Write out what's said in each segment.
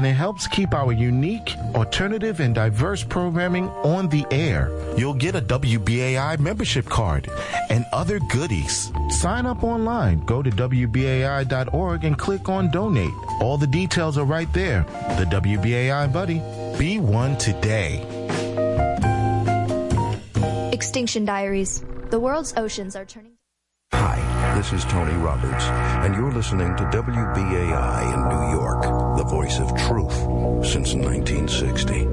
and it helps keep our unique, alternative, and diverse programming on the air. You'll get a WBAI membership card and other goodies. Sign up online. Go to WBAI.org and click on Donate. All the details are right there. The WBAI Buddy. Be one today. Extinction Diaries. The world's oceans are turning... Hi, this is Tony Roberts, and you're listening to WBAI in New York, the voice of truth since 1960.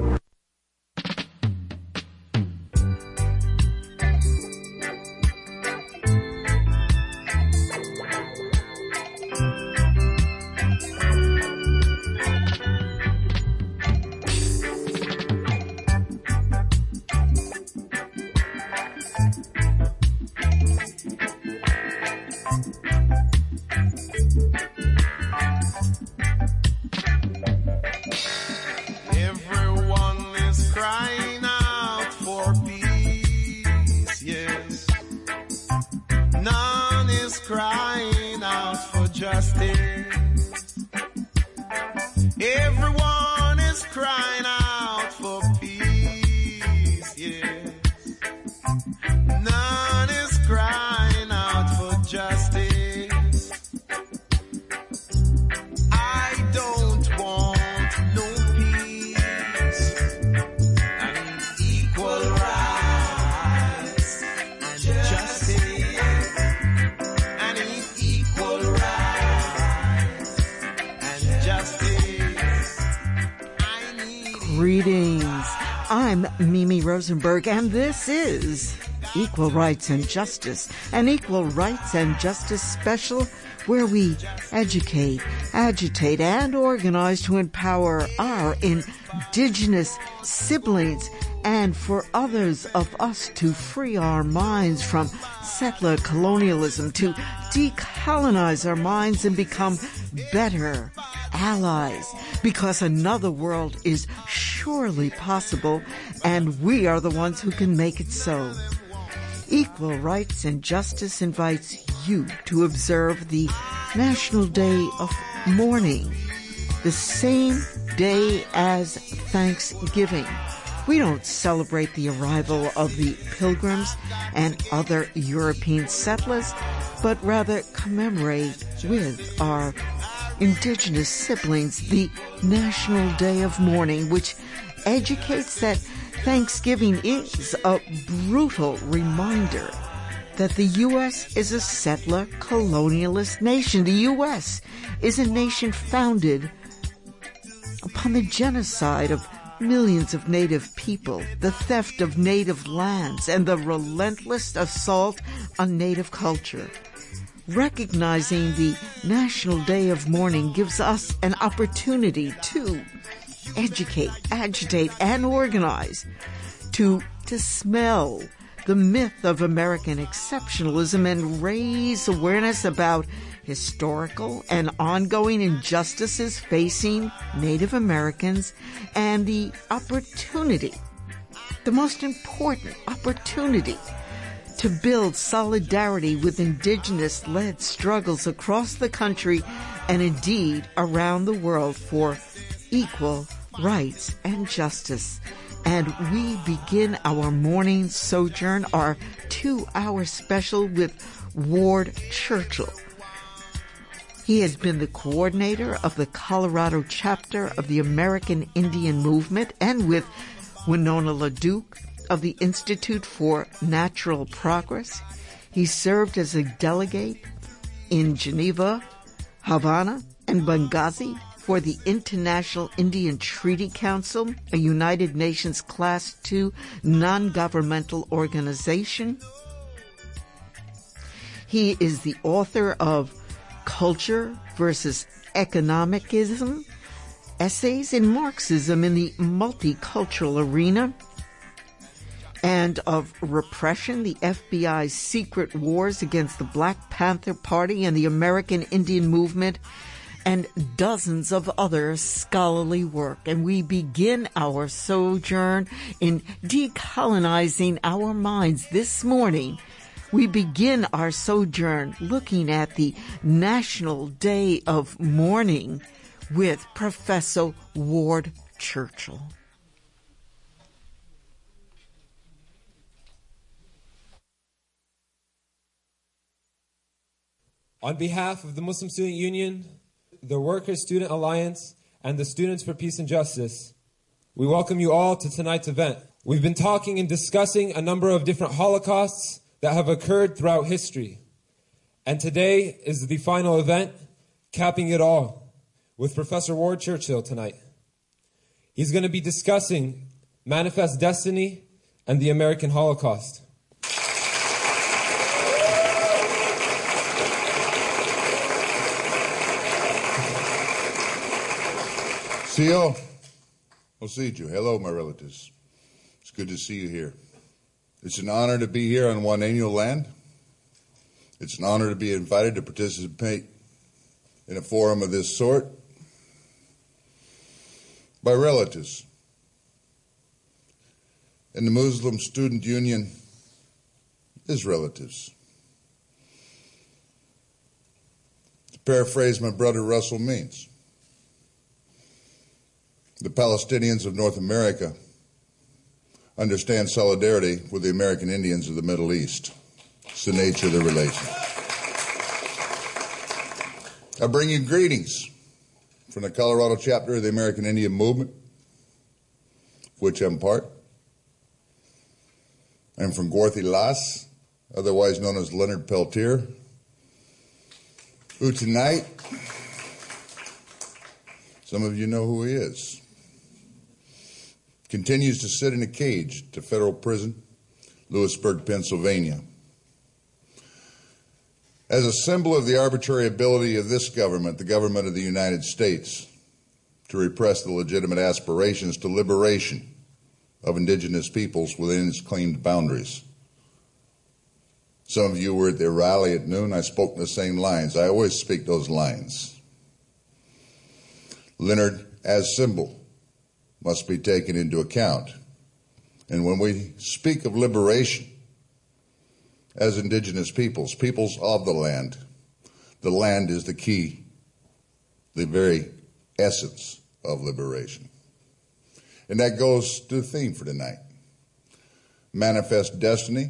Greetings. I'm Mimi Rosenberg, and this is Equal Rights and Justice, an Equal Rights and Justice special where we educate, agitate, and organize to empower our indigenous siblings and for others of us to free our minds from settler colonialism, to decolonize our minds and become better allies, because another world is surely possible, and we are the ones who can make it so. Equal Rights and Justice invites you to observe the National Day of Mourning, the same day as Thanksgiving. We don't celebrate the arrival of the Pilgrims and other European settlers, but rather commemorate with our indigenous siblings the National Day of Mourning, which educates that Thanksgiving is a brutal reminder that the U.S. is a settler colonialist nation. The U.S. is a nation founded upon the genocide of millions of native people, the theft of native lands, and the relentless assault on native culture. Recognizing the National Day of Mourning gives us an opportunity to educate, agitate, and organize, to dispel the myth of American exceptionalism and raise awareness about historical and ongoing injustices facing Native Americans and the opportunity, the most important opportunity, to build solidarity with indigenous-led struggles across the country and indeed around the world for equal rights and justice. And we begin our morning sojourn, our 2-hour special, with Ward Churchill. He has been the coordinator of the Colorado chapter of the American Indian Movement, and with Winona LaDuke of the Institute for Natural Progress. He served as a delegate in Geneva, Havana, and Benghazi for the International Indian Treaty Council, a United Nations Class II non-governmental organization. He is the author of Culture versus Economicism, Essays in Marxism in the Multicultural Arena, and of Repression, the FBI's Secret Wars Against the Black Panther Party and the American Indian Movement, and dozens of other scholarly work. And we begin our sojourn in decolonizing our minds this morning. We begin our sojourn looking at the National Day of Mourning, with Professor Ward Churchill. On behalf of the Muslim Student Union, the Workers' Student Alliance, and the Students for Peace and Justice, we welcome you all to tonight's event. We've been talking and discussing a number of different Holocausts that have occurred throughout history. And today is the final event, capping it all, with Professor Ward Churchill tonight. He's going to be discussing Manifest Destiny and the American Holocaust. Sio, Osiju, hello, my relatives. It's good to see you here. It's an honor to be here on Wanenyo land. It's an honor to be invited to participate in a forum of this sort by relatives. And the Muslim Student Union is relatives. To paraphrase my brother Russell Means, the Palestinians of North America understand solidarity with the American Indians of the Middle East. It's the nature of the relation. I bring you greetings from the Colorado chapter of the American Indian Movement, of which I'm part. I'm from Gorthy Las, otherwise known as Leonard Peltier, who tonight, some of you know who he is, continues to sit in a cage at a federal prison, Lewisburg, Pennsylvania. As a symbol of the arbitrary ability of this government, the government of the United States, to repress the legitimate aspirations to liberation of indigenous peoples within its claimed boundaries. Some of you were at their rally at noon. I spoke in the same lines. I always speak those lines. Leonard, as symbol, must be taken into account. And when we speak of liberation as indigenous peoples, peoples of the land is the key, the very essence of liberation. And that goes to the theme for tonight. Manifest Destiny,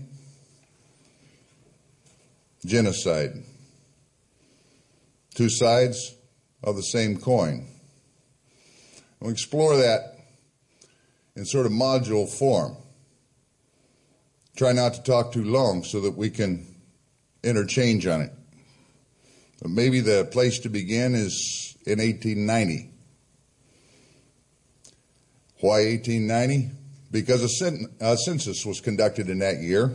genocide. Two sides of the same coin. We'll explore that in sort of module form. Try not to talk too long so that we can interchange on it. But maybe the place to begin is in 1890. Why 1890? Because a census was conducted in that year.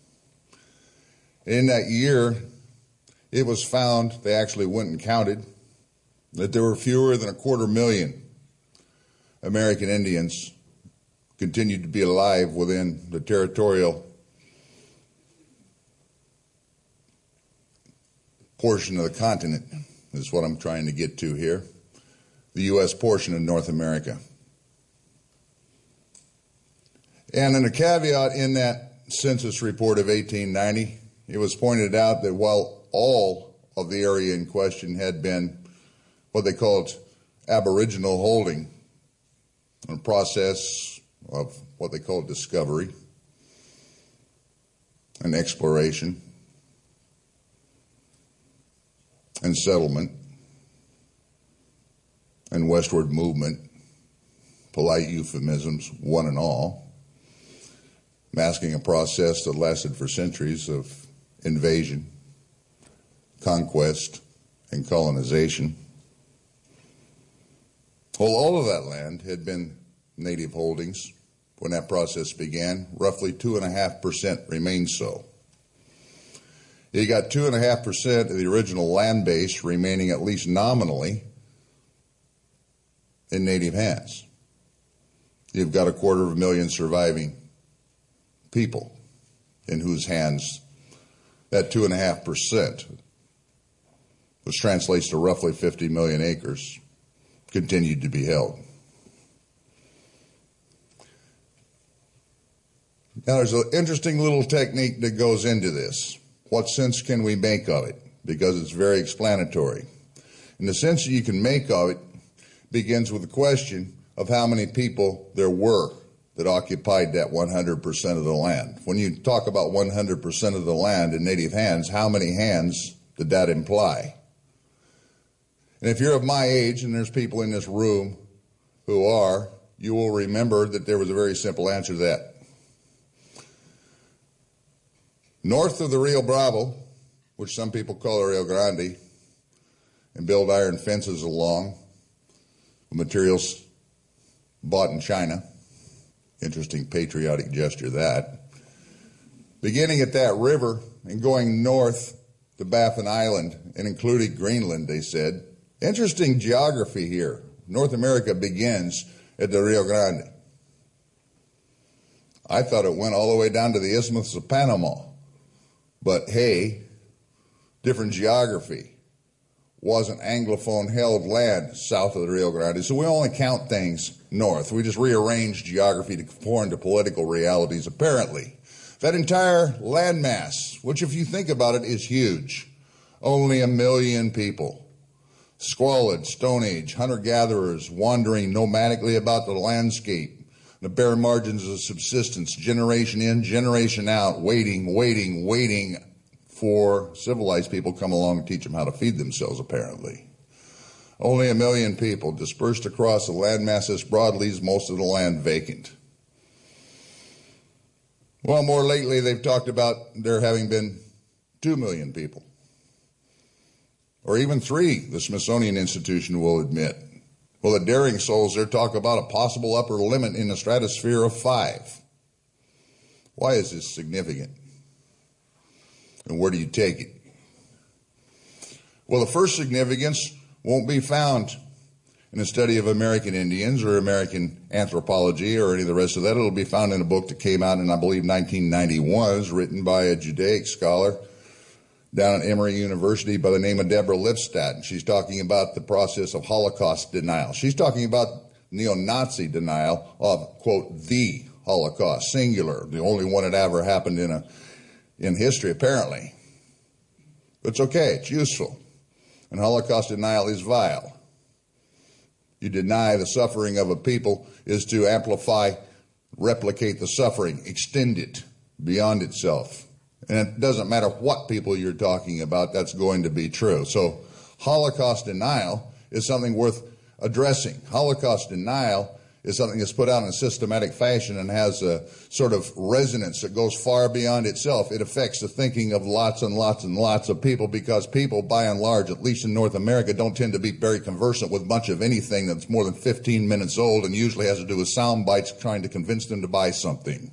In that year, it was found, they actually went and counted, that there were fewer than 250,000 American Indians continued to be alive within the territorial portion of the continent, is what I'm trying to get to here, the U.S. portion of North America. And in a caveat in that census report of 1890, it was pointed out that while all of the area in question had been what they called aboriginal holding, a process of what they call discovery and exploration and settlement and westward movement, polite euphemisms, one and all, masking a process that lasted for centuries of invasion, conquest, and colonization. Well, all of that land had been native holdings when that process began. Roughly 2.5% remained so. You got 2.5% of the original land base remaining at least nominally in native hands. You've got 250,000 surviving people in whose hands that 2.5%, which translates to roughly 50 million acres, continued to be held. Now, there's an interesting little technique that goes into this. What sense can we make of it? Because it's very explanatory. And the sense that you can make of it begins with the question of how many people there were that occupied that 100% of the land. When you talk about 100% of the land in native hands, how many hands did that imply? And if you're of my age, and there's people in this room who are, you will remember that there was a very simple answer to that. North of the Rio Bravo, which some people call the Rio Grande, and build iron fences along, materials bought in China. Interesting patriotic gesture, that. Beginning at that river and going north to Baffin Island and including Greenland, they said. Interesting geography here. North America begins at the Rio Grande. I thought it went all the way down to the Isthmus of Panama. But hey, different geography. Wasn't Anglophone held land south of the Rio Grande. So we only count things north. We just rearrange geography to conform to political realities, apparently. That entire landmass, which if you think about it is huge, only 1 million people. Squalid, Stone Age, hunter-gatherers wandering nomadically about the landscape, the bare margins of subsistence, generation in, generation out, waiting for civilized people to come along and teach them how to feed themselves, apparently. Only 1 million people dispersed across a landmass this broad leaves most of the land vacant. Well, more lately they've talked about there having been 2 million people. Or even 3, the Smithsonian Institution will admit. Well, the daring souls there talk about a possible upper limit in the stratosphere of 5. Why is this significant? And where do you take it? Well, the first significance won't be found in a study of American Indians or American anthropology or any of the rest of that. It'll be found in a book that came out in, I believe, 1991, written by a Judaic scholar down at Emory University by the name of Deborah Lipstadt. She's talking about the process of Holocaust denial. She's talking about neo-Nazi denial of, quote, the Holocaust, singular, the only one that ever happened in history, apparently. But it's okay, it's useful. And Holocaust denial is vile. You deny the suffering of a people is to amplify, replicate the suffering, extend it beyond itself. And it doesn't matter what people you're talking about, that's going to be true. So Holocaust denial is something worth addressing. Holocaust denial is something that's put out in a systematic fashion and has a sort of resonance that goes far beyond itself. It affects the thinking of lots and lots and lots of people because people, by and large, at least in North America, don't tend to be very conversant with much of anything that's more than 15 minutes old and usually has to do with sound bites trying to convince them to buy something.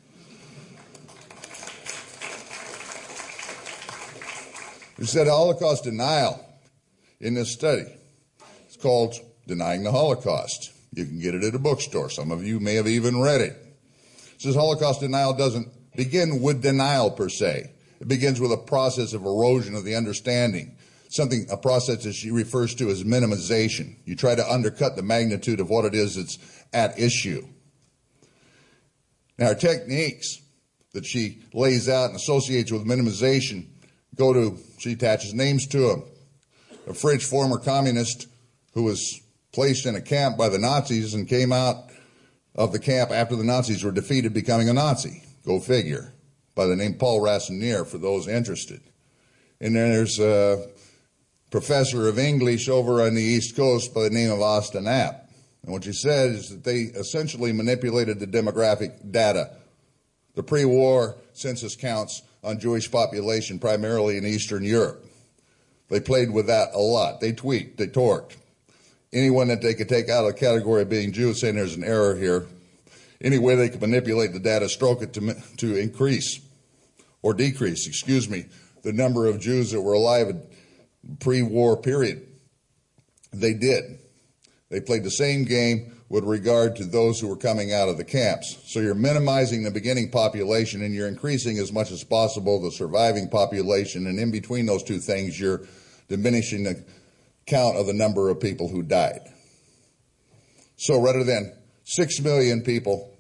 We said Holocaust denial in this study. It's called Denying the Holocaust. You can get it at a bookstore. Some of you may have even read it. It says Holocaust denial doesn't begin with denial per se. It begins with a process of erosion of the understanding, a process that she refers to as minimization. You try to undercut the magnitude of what it is that's at issue. Now, her techniques that she lays out and associates with minimization she attaches names to them. A French former communist who was placed in a camp by the Nazis and came out of the camp after the Nazis were defeated, becoming a Nazi. Go figure. By the name Paul Rasinier, for those interested. And then there's a professor of English over on the East Coast by the name of Austin Knapp. And what she said is that they essentially manipulated the demographic data, the pre-war census counts on Jewish population, primarily in Eastern Europe. They played with that a lot. They tweaked, they torqued. Anyone that they could take out of the category of being Jew, saying there's an error here, any way they could manipulate the data, stroke it to increase or decrease, the number of Jews that were alive in pre-war period. They did. They played the same game with regard to those who were coming out of the camps. So you're minimizing the beginning population and you're increasing as much as possible the surviving population, and in between those two things you're diminishing the count of the number of people who died. So rather than 6 million people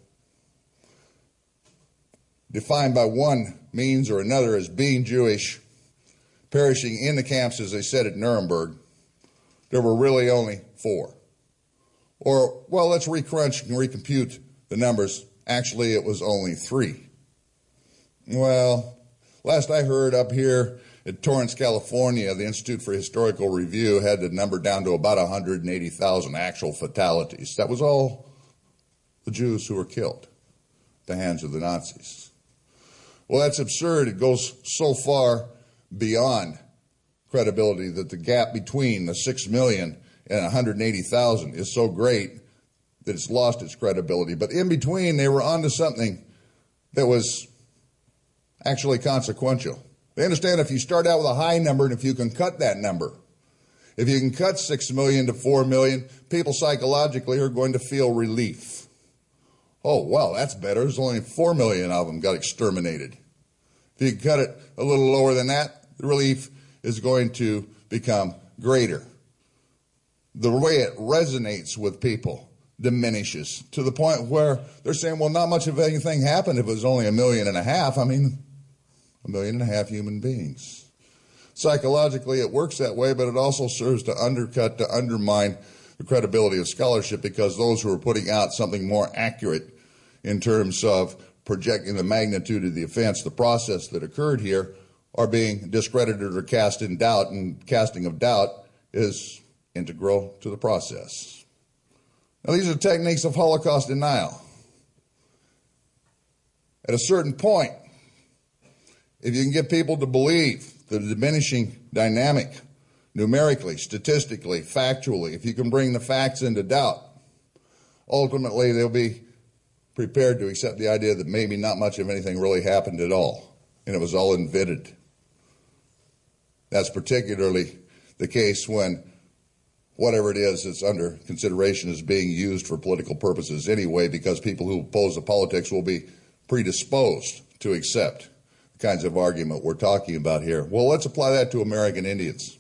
defined by one means or another as being Jewish, perishing in the camps, as they said at Nuremberg, there were really only 4. Or, well, let's recrunch and recompute the numbers. Actually, it was only 3. Well, last I heard up here at Torrance, California, the Institute for Historical Review had the number down to about 180,000 actual fatalities. That was all the Jews who were killed at the hands of the Nazis. Well, that's absurd. It goes so far beyond credibility that the gap between the 6 million and 180,000 is so great that it's lost its credibility. But in between, they were onto something that was actually consequential. They understand if you start out with a high number and if you can cut that number, if you can cut 6 million to 4 million, people psychologically are going to feel relief. Oh, well, that's better. There's only 4 million of them got exterminated. If you cut it a little lower than that, the relief is going to become greater. The way it resonates with people diminishes to the point where they're saying, well, not much of anything happened if it was only 1.5 million. I mean, 1.5 million human beings. Psychologically, it works that way, but it also serves to undermine the credibility of scholarship, because those who are putting out something more accurate in terms of projecting the magnitude of the offense, the process that occurred here, are being discredited or cast in doubt, and casting of doubt is integral to the process. Now, these are techniques of Holocaust denial. At a certain point, if you can get people to believe the diminishing dynamic, numerically, statistically, factually, if you can bring the facts into doubt, ultimately they'll be prepared to accept the idea that maybe not much of anything really happened at all, and it was all invented. That's particularly the case when whatever it is that's under consideration is being used for political purposes anyway, because people who oppose the politics will be predisposed to accept the kinds of argument we're talking about here. Well, let's apply that to American Indians.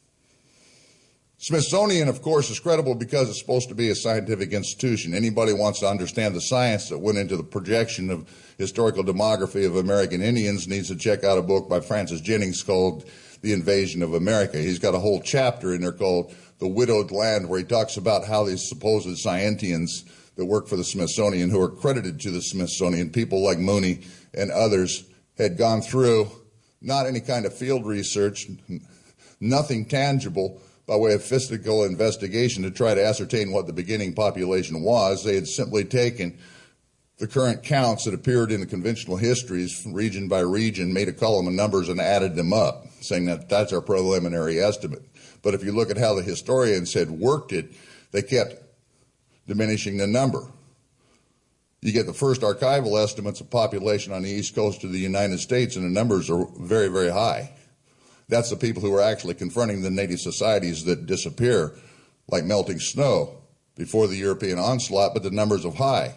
Smithsonian, of course, is credible because it's supposed to be a scientific institution. Anybody who wants to understand the science that went into the projection of historical demography of American Indians needs to check out a book by Francis Jennings called The Invasion of America. He's got a whole chapter in there called The Widowed Land, where he talks about how these supposed scientians that work for the Smithsonian, who are credited to the Smithsonian, people like Mooney and others, had gone through not any kind of field research, nothing tangible, by way of physical investigation to try to ascertain what the beginning population was. They had simply taken the current counts that appeared in the conventional histories, region by region, made a column of numbers and added them up, saying that that's our preliminary estimate. But if you look at how the historians had worked it, they kept diminishing the number. You get the first archival estimates of population on the east coast of the United States, and the numbers are very, very high. That's the people who are actually confronting the native societies that disappear like melting snow before the European onslaught, but the numbers are high.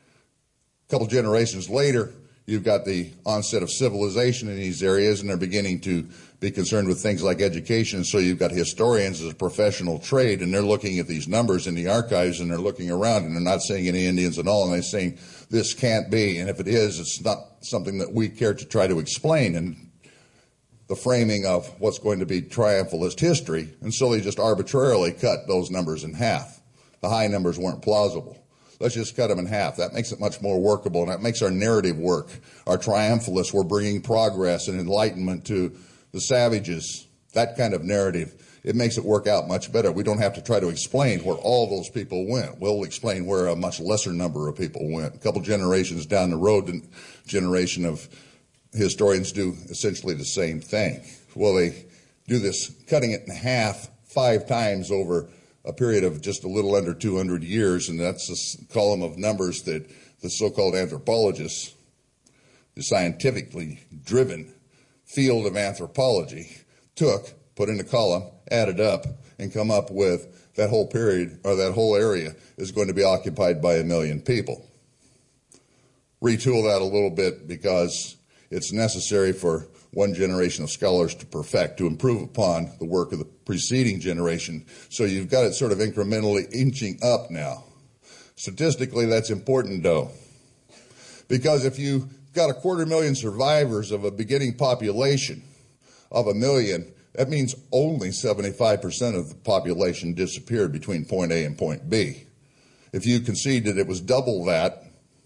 A couple generations later, you've got the onset of civilization in these areas, and they're beginning to be concerned with things like education. So you've got historians as a professional trade, and they're looking at these numbers in the archives, and they're looking around, and they're not seeing any Indians at all, and they're saying, this can't be, and if it is, it's not something that we care to try to explain. And the framing of what's going to be triumphalist history, and so they just arbitrarily cut those numbers in half. The high numbers weren't plausible. Let's just cut them in half. That makes it much more workable, and that makes our narrative work. Our triumphalists were bringing progress and enlightenment to the savages. That kind of narrative, it makes it work out much better. We don't have to try to explain where all those people went. We'll explain where a much lesser number of people went. A couple generations down the road, the generation of historians do essentially the same thing. Well, they do this cutting it in half 5 times over a period of just a little under 200 years, and that's a column of numbers that the so-called anthropologists, the scientifically driven field of anthropology, took, put in a column, added up, and come up with that whole period, or that whole area is going to be occupied by 1 million people. Retool that a little bit because it's necessary for one generation of scholars to perfect, to improve upon the work of the preceding generation. So you've got it sort of incrementally inching up now. Statistically, that's important, though, because if you've got 250,000 survivors of a beginning population of 1 million, that means only 75% of the population disappeared between point A and point B. If you concede that it was double that,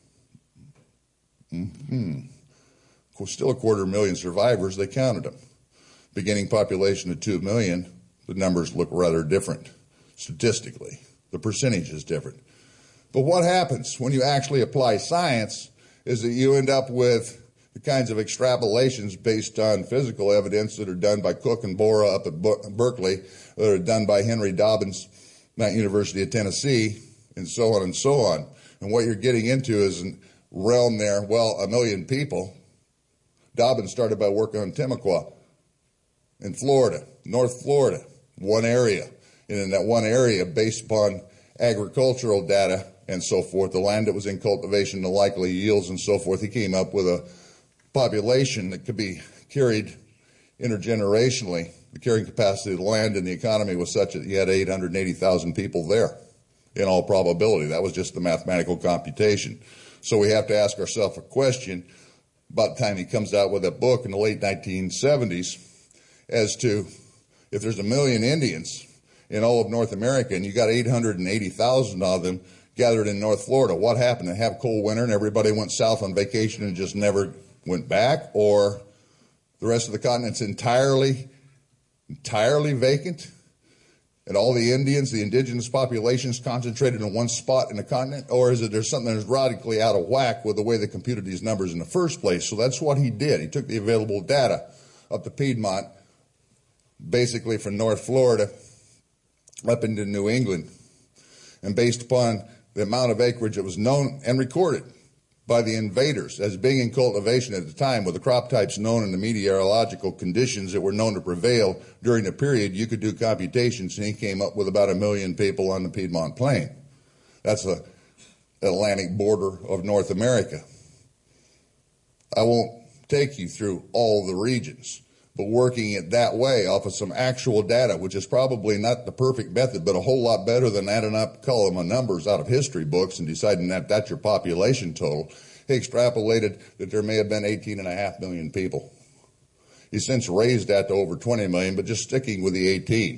still 250,000 survivors, they counted them. Beginning population of 2 million, the numbers look rather different statistically. The percentage is different. But what happens when you actually apply science is that you end up with the kinds of extrapolations based on physical evidence that are done by Cook and Bora up at Berkeley, that are done by Henry Dobbins at University of Tennessee, and so on and so on. And what you're getting into is a realm there, 1 million people. Dobbins started by working on Timucua in Florida, North Florida, one area. And in that one area, based upon agricultural data and so forth, the land that was in cultivation, the likely yields and so forth, he came up with a population that could be carried intergenerationally. The carrying capacity of the land and the economy was such that you had 880,000 people there, in all probability. That was just the mathematical computation. So we have to ask ourselves a question about the time he comes out with a book in the late 1970s as to if there's 1 million Indians in all of North America and you got 880,000 of them gathered in North Florida, what happened? They have a cold winter and everybody went south on vacation and just never went back? Or the rest of the continent's entirely vacant, and all the Indians, the indigenous populations, concentrated in one spot in the continent? Or is it there's something that's radically out of whack with the way they computed these numbers in the first place? So that's what he did. He took the available data up to Piedmont, basically from North Florida up into New England, and based upon the amount of acreage that was known and recorded by the invaders as being in cultivation at the time, with the crop types known and the meteorological conditions that were known to prevail during the period, you could do computations, and he came up with about 1 million people on the Piedmont Plain. That's the Atlantic border of North America. I won't take you through all the regions, but working it that way off of some actual data, which is probably not the perfect method, but a whole lot better than adding up a column of numbers out of history books and deciding that that's your population total. He extrapolated that there may have been 18.5 million people. He's since raised that to over 20 million, but just sticking with the 18.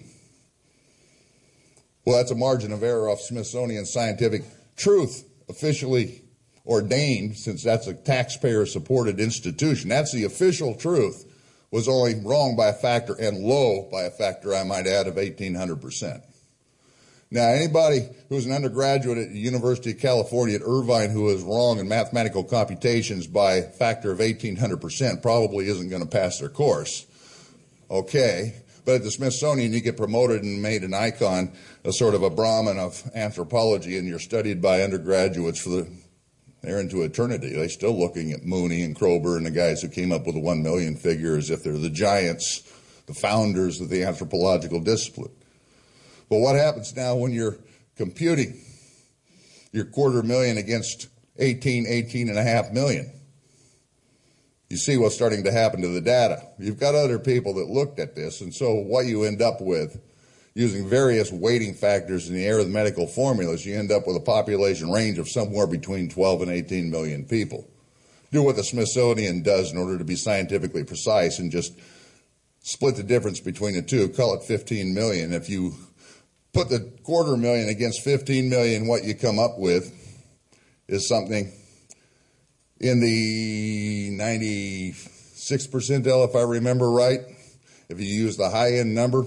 Well, that's a margin of error off Smithsonian Scientific Truth, officially ordained, since that's a taxpayer-supported institution. That's the official truth. Was only wrong by a factor and low by a factor, I might add, of 1,800%. Now, anybody who's an undergraduate at the University of California at Irvine who is wrong in mathematical computations by a factor of 1,800% probably isn't going to pass their course. Okay, but at the Smithsonian you get promoted and made an icon, a sort of a Brahmin of anthropology, and you're studied by undergraduates they're into eternity. They're still looking at Mooney and Kroeber and the guys who came up with the 1 million figure as if they're the giants, the founders of the anthropological discipline. But what happens now when you're computing your 250,000 against 18.5 million? You see what's starting to happen to the data. You've got other people that looked at this, and so what you end up with, using various weighting factors in the arithmetical formulas, you end up with a population range of somewhere between 12 and 18 million people. Do what the Smithsonian does in order to be scientifically precise and just split the difference between the two, call it 15 million. If you put the 250,000 against 15 million, what you come up with is something in the 96th percentile, if I remember right. If you use the high-end number,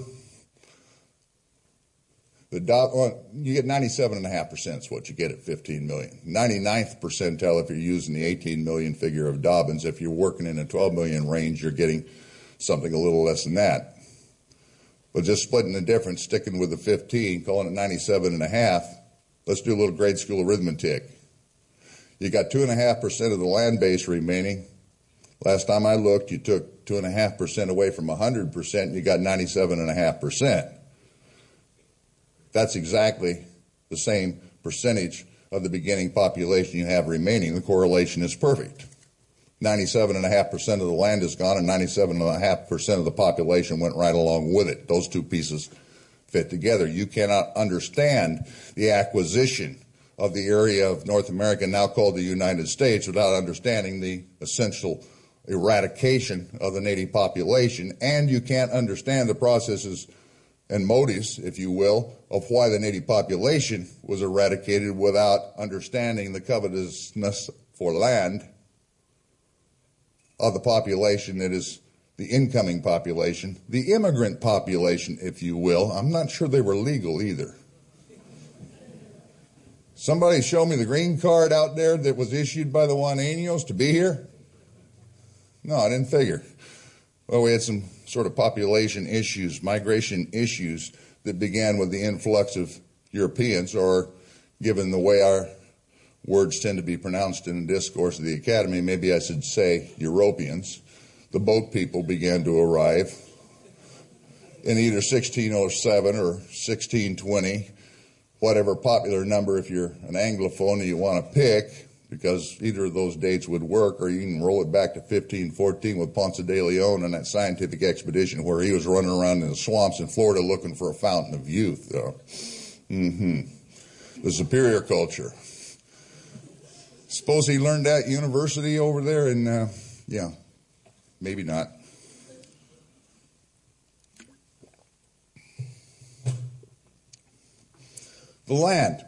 you get 97.5% is what you get at 15 million. 99th percentile if you're using the 18 million figure of Dobbins. If you're working in a 12 million range, you're getting something a little less than that. But just splitting the difference, sticking with the 15, calling it 97.5, let's do a little grade school arithmetic. You got 2.5% of the land base remaining. Last time I looked, you took 2.5% away from 100%, and you got 97.5%. That's exactly the same percentage of the beginning population you have remaining. The correlation is perfect. 97.5% of the land is gone, and 97.5% of the population went right along with it. Those two pieces fit together. You cannot understand the acquisition of the area of North America now called the United States without understanding the essential eradication of the native population, and you can't understand the processes and motives, if you will, of why the native population was eradicated without understanding the covetousness for land of the population that is the incoming population, the immigrant population, if you will. I'm not sure they were legal either. Somebody show me the green card out there that was issued by the Juaneños to be here? No, I didn't figure. Well, we had some sort of population issues, migration issues that began with the influx of Europeans, or given the way our words tend to be pronounced in the discourse of the academy, maybe I should say Europeans. The boat people began to arrive in either 1607 or 1620, whatever popular number if you're an Anglophone you want to pick, because either of those dates would work, or you can roll it back to 1514 with Ponce de Leon and that scientific expedition where he was running around in the swamps in Florida looking for a fountain of youth. The superior culture. Suppose he learned that university over there in, yeah, maybe not. The land.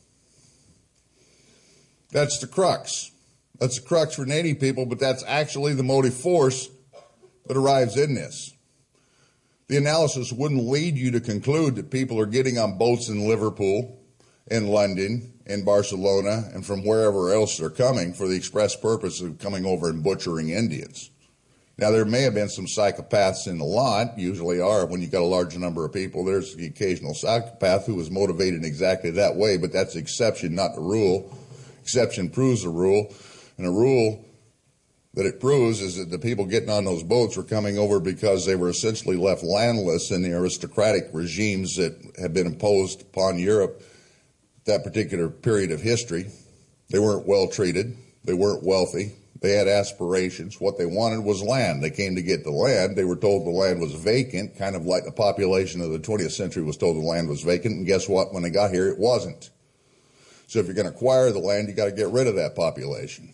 That's the crux. That's the crux for native people, but that's actually the motive force that arrives in this. The analysis wouldn't lead you to conclude that people are getting on boats in Liverpool, in London, in Barcelona, and from wherever else they're coming for the express purpose of coming over and butchering Indians. Now, there may have been some psychopaths in the lot, usually are when you've got a large number of people. There's the occasional psychopath who was motivated exactly that way, but that's the exception, not the rule. Exception proves the rule, and the rule that it proves is that the people getting on those boats were coming over because they were essentially left landless in the aristocratic regimes that had been imposed upon Europe that particular period of history. They weren't well treated. They weren't wealthy. They had aspirations. What they wanted was land. They came to get the land. They were told the land was vacant, kind of like the population of the 20th century was told the land was vacant. And guess what? When they got here, it wasn't. So if you're going to acquire the land, you got to get rid of that population.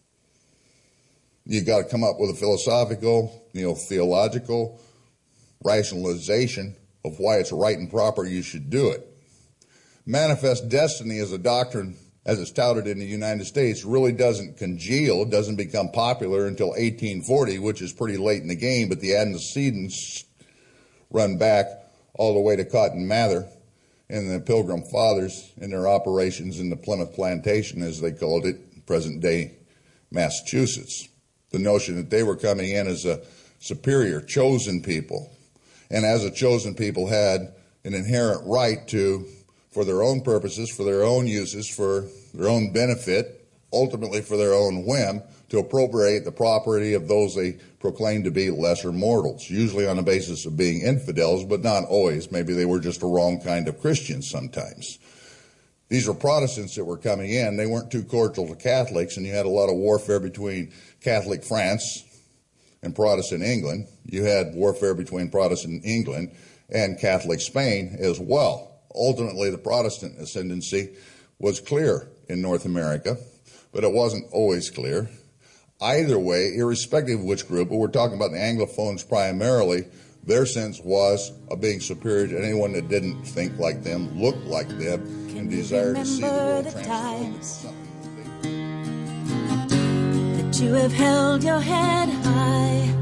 You got to come up with a philosophical, theological rationalization of why it's right and proper you should do it. Manifest destiny as a doctrine, as it's touted in the United States, really doesn't congeal, doesn't become popular until 1840, which is pretty late in the game, but the antecedents run back all the way to Cotton Mather and the Pilgrim Fathers in their operations in the Plymouth Plantation, as they called it, present-day Massachusetts. The notion that they were coming in as a superior, chosen people, and as a chosen people had an inherent right to, for their own purposes, for their own uses, for their own benefit, ultimately for their own whim, to appropriate the property of those they proclaimed to be lesser mortals, usually on the basis of being infidels, but not always. Maybe they were just a wrong kind of Christians sometimes. These were Protestants that were coming in. They weren't too cordial to Catholics, and you had a lot of warfare between Catholic France and Protestant England. You had warfare between Protestant England and Catholic Spain as well. Ultimately, the Protestant ascendancy was clear in North America, but it wasn't always clear. Either way, irrespective of which group, but we're talking about the Anglophones primarily, their sense was of being superior to anyone that didn't think like them, look like them, and desire to see the world transformed. That you have held your head high,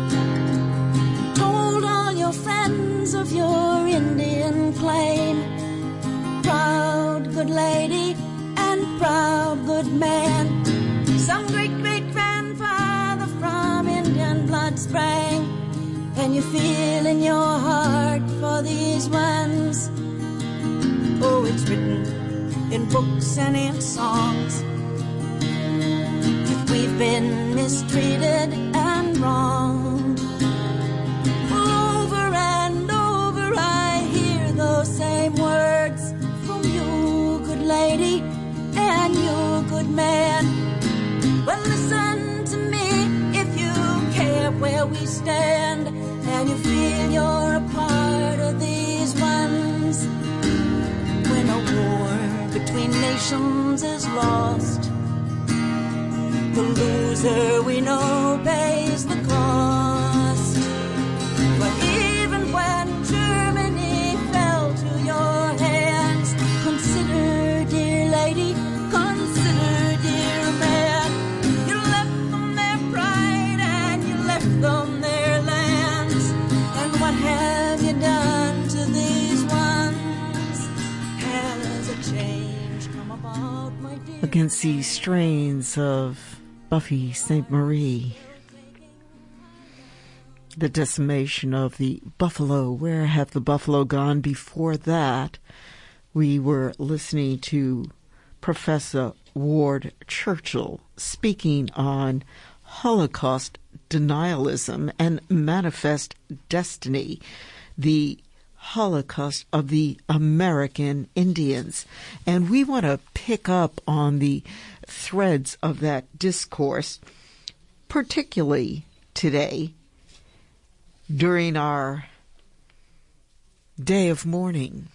told all your friends of your Indian claim. Proud good lady and proud good man, some great-great-grandfather from Indian blood sprang, and you feel in your heart for these ones. Oh, it's written in books and in songs. If we've been mistreated and wronged, over and over I hear those same words from you, good lady, and you, good man. Well, listen to me if you care where we stand, and you feel you're a part of these ones. When a war between nations is lost, the loser we know pays the cost. But even when Germany against the strains of Buffy St. Marie. The decimation of the buffalo. Where have the buffalo gone? Before that, we were listening to Professor Ward Churchill speaking on Holocaust denialism and manifest destiny, the Holocaust of the American Indians. And we want to pick up on the threads of that discourse, particularly today, during our day of mourning.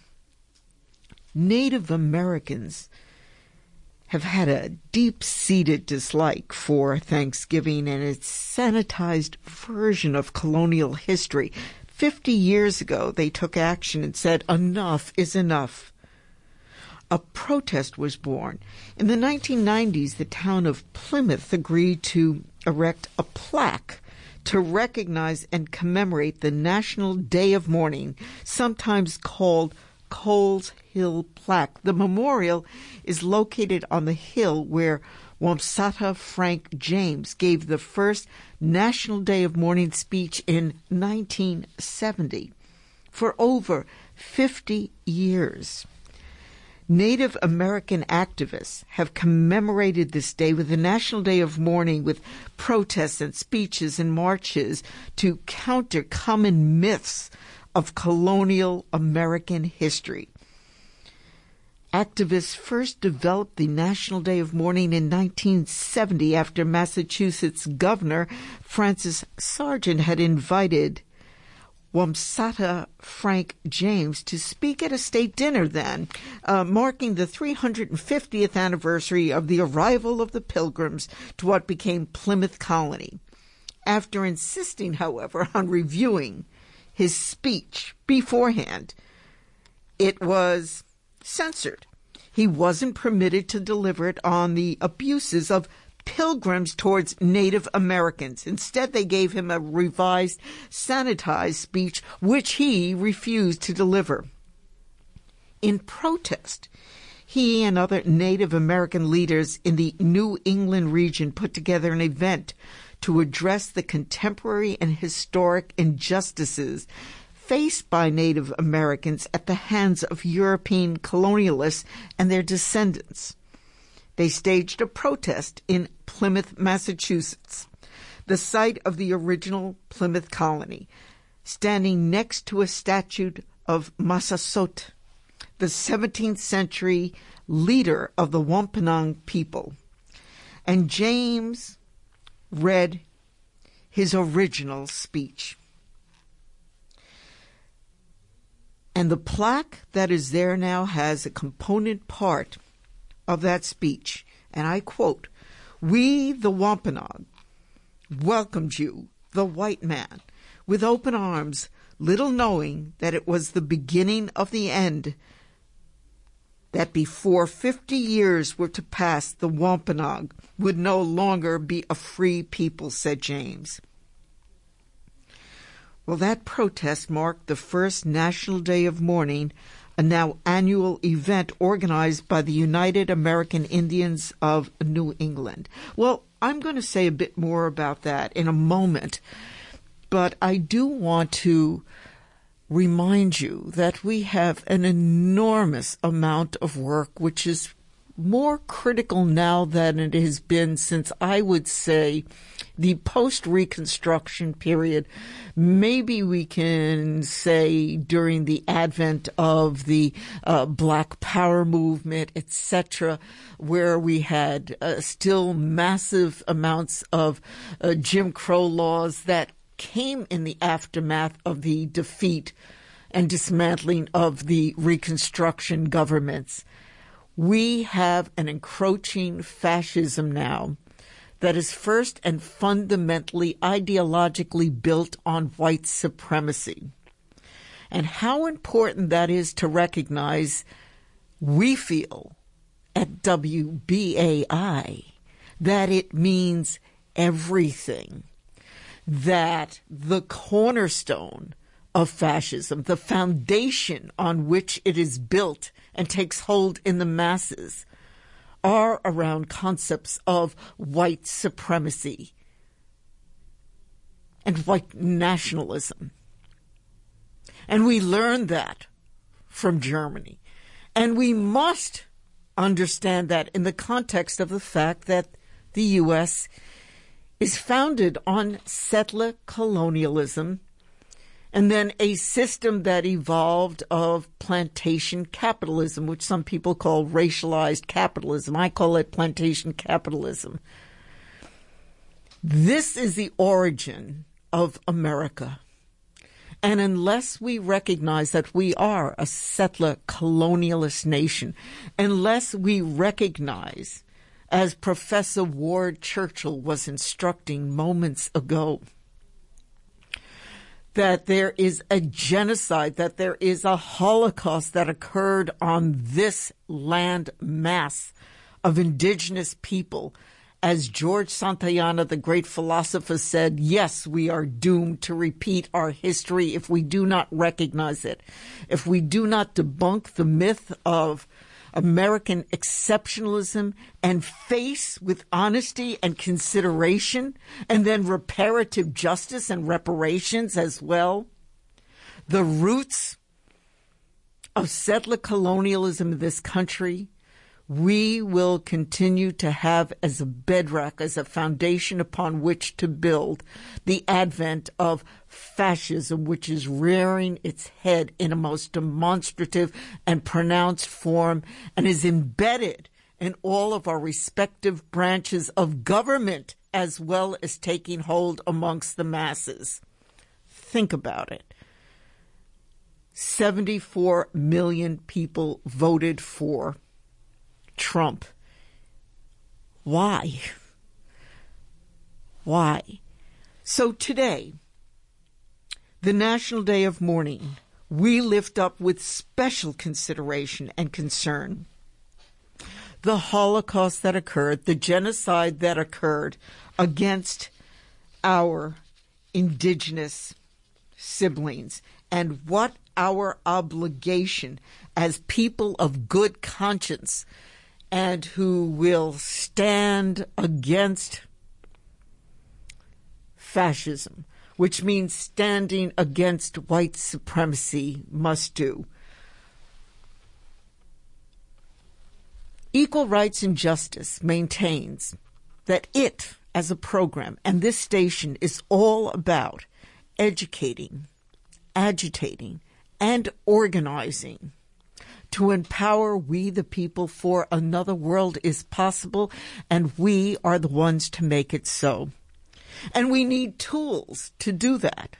Native Americans have had a deep-seated dislike for Thanksgiving and its sanitized version of colonial history. 50 years ago, they took action and said, enough is enough. A protest was born. In the 1990s, the town of Plymouth agreed to erect a plaque to recognize and commemorate the National Day of Mourning, sometimes called Coles Hill Plaque. The memorial is located on the hill where Wamsutta Frank James gave the first National Day of Mourning speech in 1970. For over 50 years, Native American activists have commemorated this day with the National Day of Mourning with protests and speeches and marches to counter common myths of colonial American history. Activists first developed the National Day of Mourning in 1970 after Massachusetts Governor Francis Sargent had invited Wamsutta Frank James to speak at a state dinner then, marking the 350th anniversary of the arrival of the Pilgrims to what became Plymouth Colony. After insisting, however, on reviewing his speech beforehand, it was censored. He wasn't permitted to deliver it on the abuses of Pilgrims towards Native Americans. Instead, they gave him a revised, sanitized speech, which he refused to deliver. In protest, he and other Native American leaders in the New England region put together an event to address the contemporary and historic injustices faced by Native Americans at the hands of European colonialists and their descendants. They staged a protest in Plymouth, Massachusetts, the site of the original Plymouth colony, standing next to a statue of Massasoit, the 17th century leader of the Wampanoag people. And James read his original speech. And the plaque that is there now has a component part of that speech, and I quote, "We, the Wampanoag, welcomed you, the white man, with open arms, little knowing that it was the beginning of the end, that before 50 years were to pass, the Wampanoag would no longer be a free people," said James. Well, that protest marked the first National Day of Mourning, a now annual event organized by the United American Indians of New England. Well, I'm going to say a bit more about that in a moment, but I do want to remind you that we have an enormous amount of work which is more critical now than it has been since, I would say, the post-Reconstruction period. Maybe we can say during the advent of the Black Power movement, etc., where we had still massive amounts of Jim Crow laws that came in the aftermath of the defeat and dismantling of the Reconstruction governments. We have an encroaching fascism now that is first and fundamentally ideologically built on white supremacy. And how important that is to recognize, we feel at WBAI, that it means everything, that the cornerstone of fascism, the foundation on which it is built and takes hold in the masses, are around concepts of white supremacy and white nationalism. And we learned that from Germany. And we must understand that in the context of the fact that the U.S. is founded on settler colonialism and then a system that evolved of plantation capitalism, which some people call racialized capitalism. I call it plantation capitalism. This is the origin of America. And unless we recognize that we are a settler colonialist nation, unless we recognize, as Professor Ward Churchill was instructing moments ago, that there is a genocide, that there is a Holocaust that occurred on this land mass of indigenous people. As George Santayana, the great philosopher, said, yes, we are doomed to repeat our history if we do not recognize it. If we do not debunk the myth of American exceptionalism and face with honesty and consideration, and then reparative justice and reparations as well, the roots of settler colonialism in this country, we will continue to have as a bedrock, as a foundation upon which to build the advent of fascism, which is rearing its head in a most demonstrative and pronounced form and is embedded in all of our respective branches of government, as well as taking hold amongst the masses. Think about it. 74 million people voted for Trump. Why? Why? So today, the National Day of Mourning, we lift up with special consideration and concern the Holocaust that occurred, the genocide that occurred against our indigenous siblings, and what our obligation as people of good conscience and who will stand against fascism, which means standing against white supremacy, must do. Equal Rights and Justice maintains that it, as a program, and this station is all about educating, agitating, and organizing to empower we the people, for another world is possible, and we are the ones to make it so. And we need tools to do that.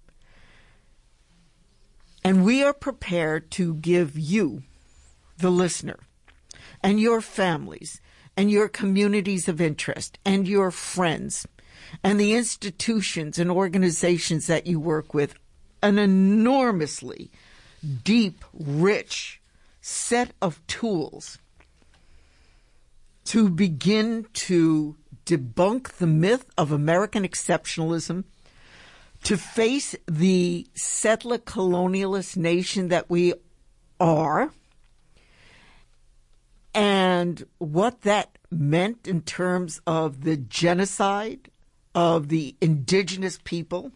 And we are prepared to give you, the listener, and your families, and your communities of interest, and your friends, and the institutions and organizations that you work with, an enormously deep, rich set of tools to begin to debunk the myth of American exceptionalism, to face the settler colonialist nation that we are, and what that meant in terms of the genocide of the indigenous people,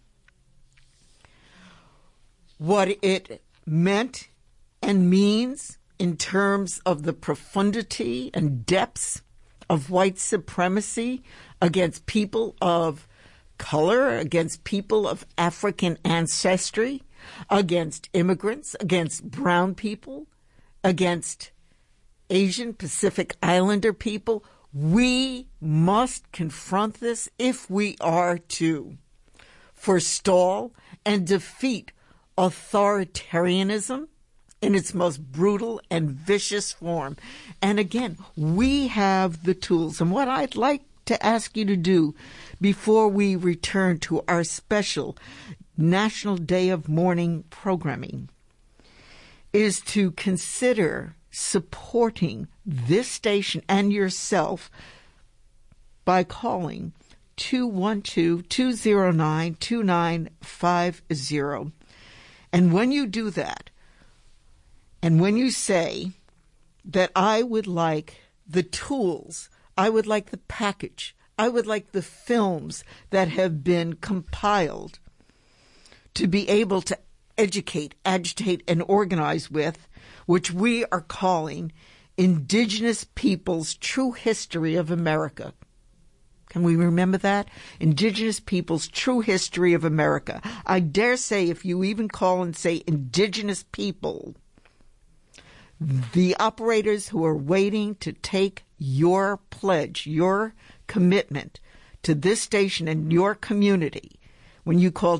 what it meant and means in terms of the profundity and depths of white supremacy against people of color, against people of African ancestry, against immigrants, against brown people, against Asian Pacific Islander people. We must confront this if we are to forestall and defeat authoritarianism in its most brutal and vicious form. And again, we have the tools. And what I'd like to ask you to do before we return to our special National Day of Mourning programming is to consider supporting this station and yourself by calling 212-209-2950. And when you do that, and when you say that I would like the tools. I would like the package. I would like the films that have been compiled to be able to educate, agitate, and organize with, which we are calling Indigenous Peoples' True History of America. Can we remember that? Indigenous Peoples' True History of America. I dare say if you even call and say Indigenous People, the operators who are waiting to take your pledge, your commitment to this station and your community, when you call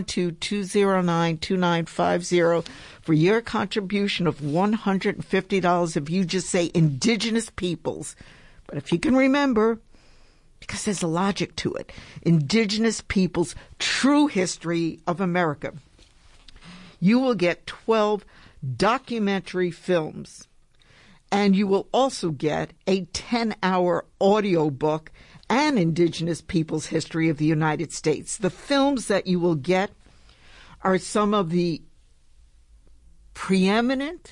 212-209-2950 for your contribution of $150 if you just say Indigenous Peoples. But if you can remember, because there's a logic to it, Indigenous Peoples' True History of America, you will get 12 documentary films, and you will also get a 10-hour audio book and Indigenous Peoples' History of the United States. The films that you will get are some of the preeminent,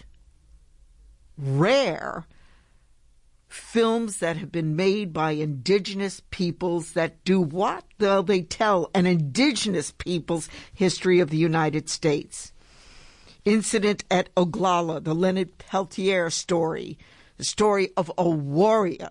rare films that have been made by Indigenous peoples that do what? Well, they tell an Indigenous people's history of the United States. Incident at Oglala, the Leonard Peltier story, the story of a warrior.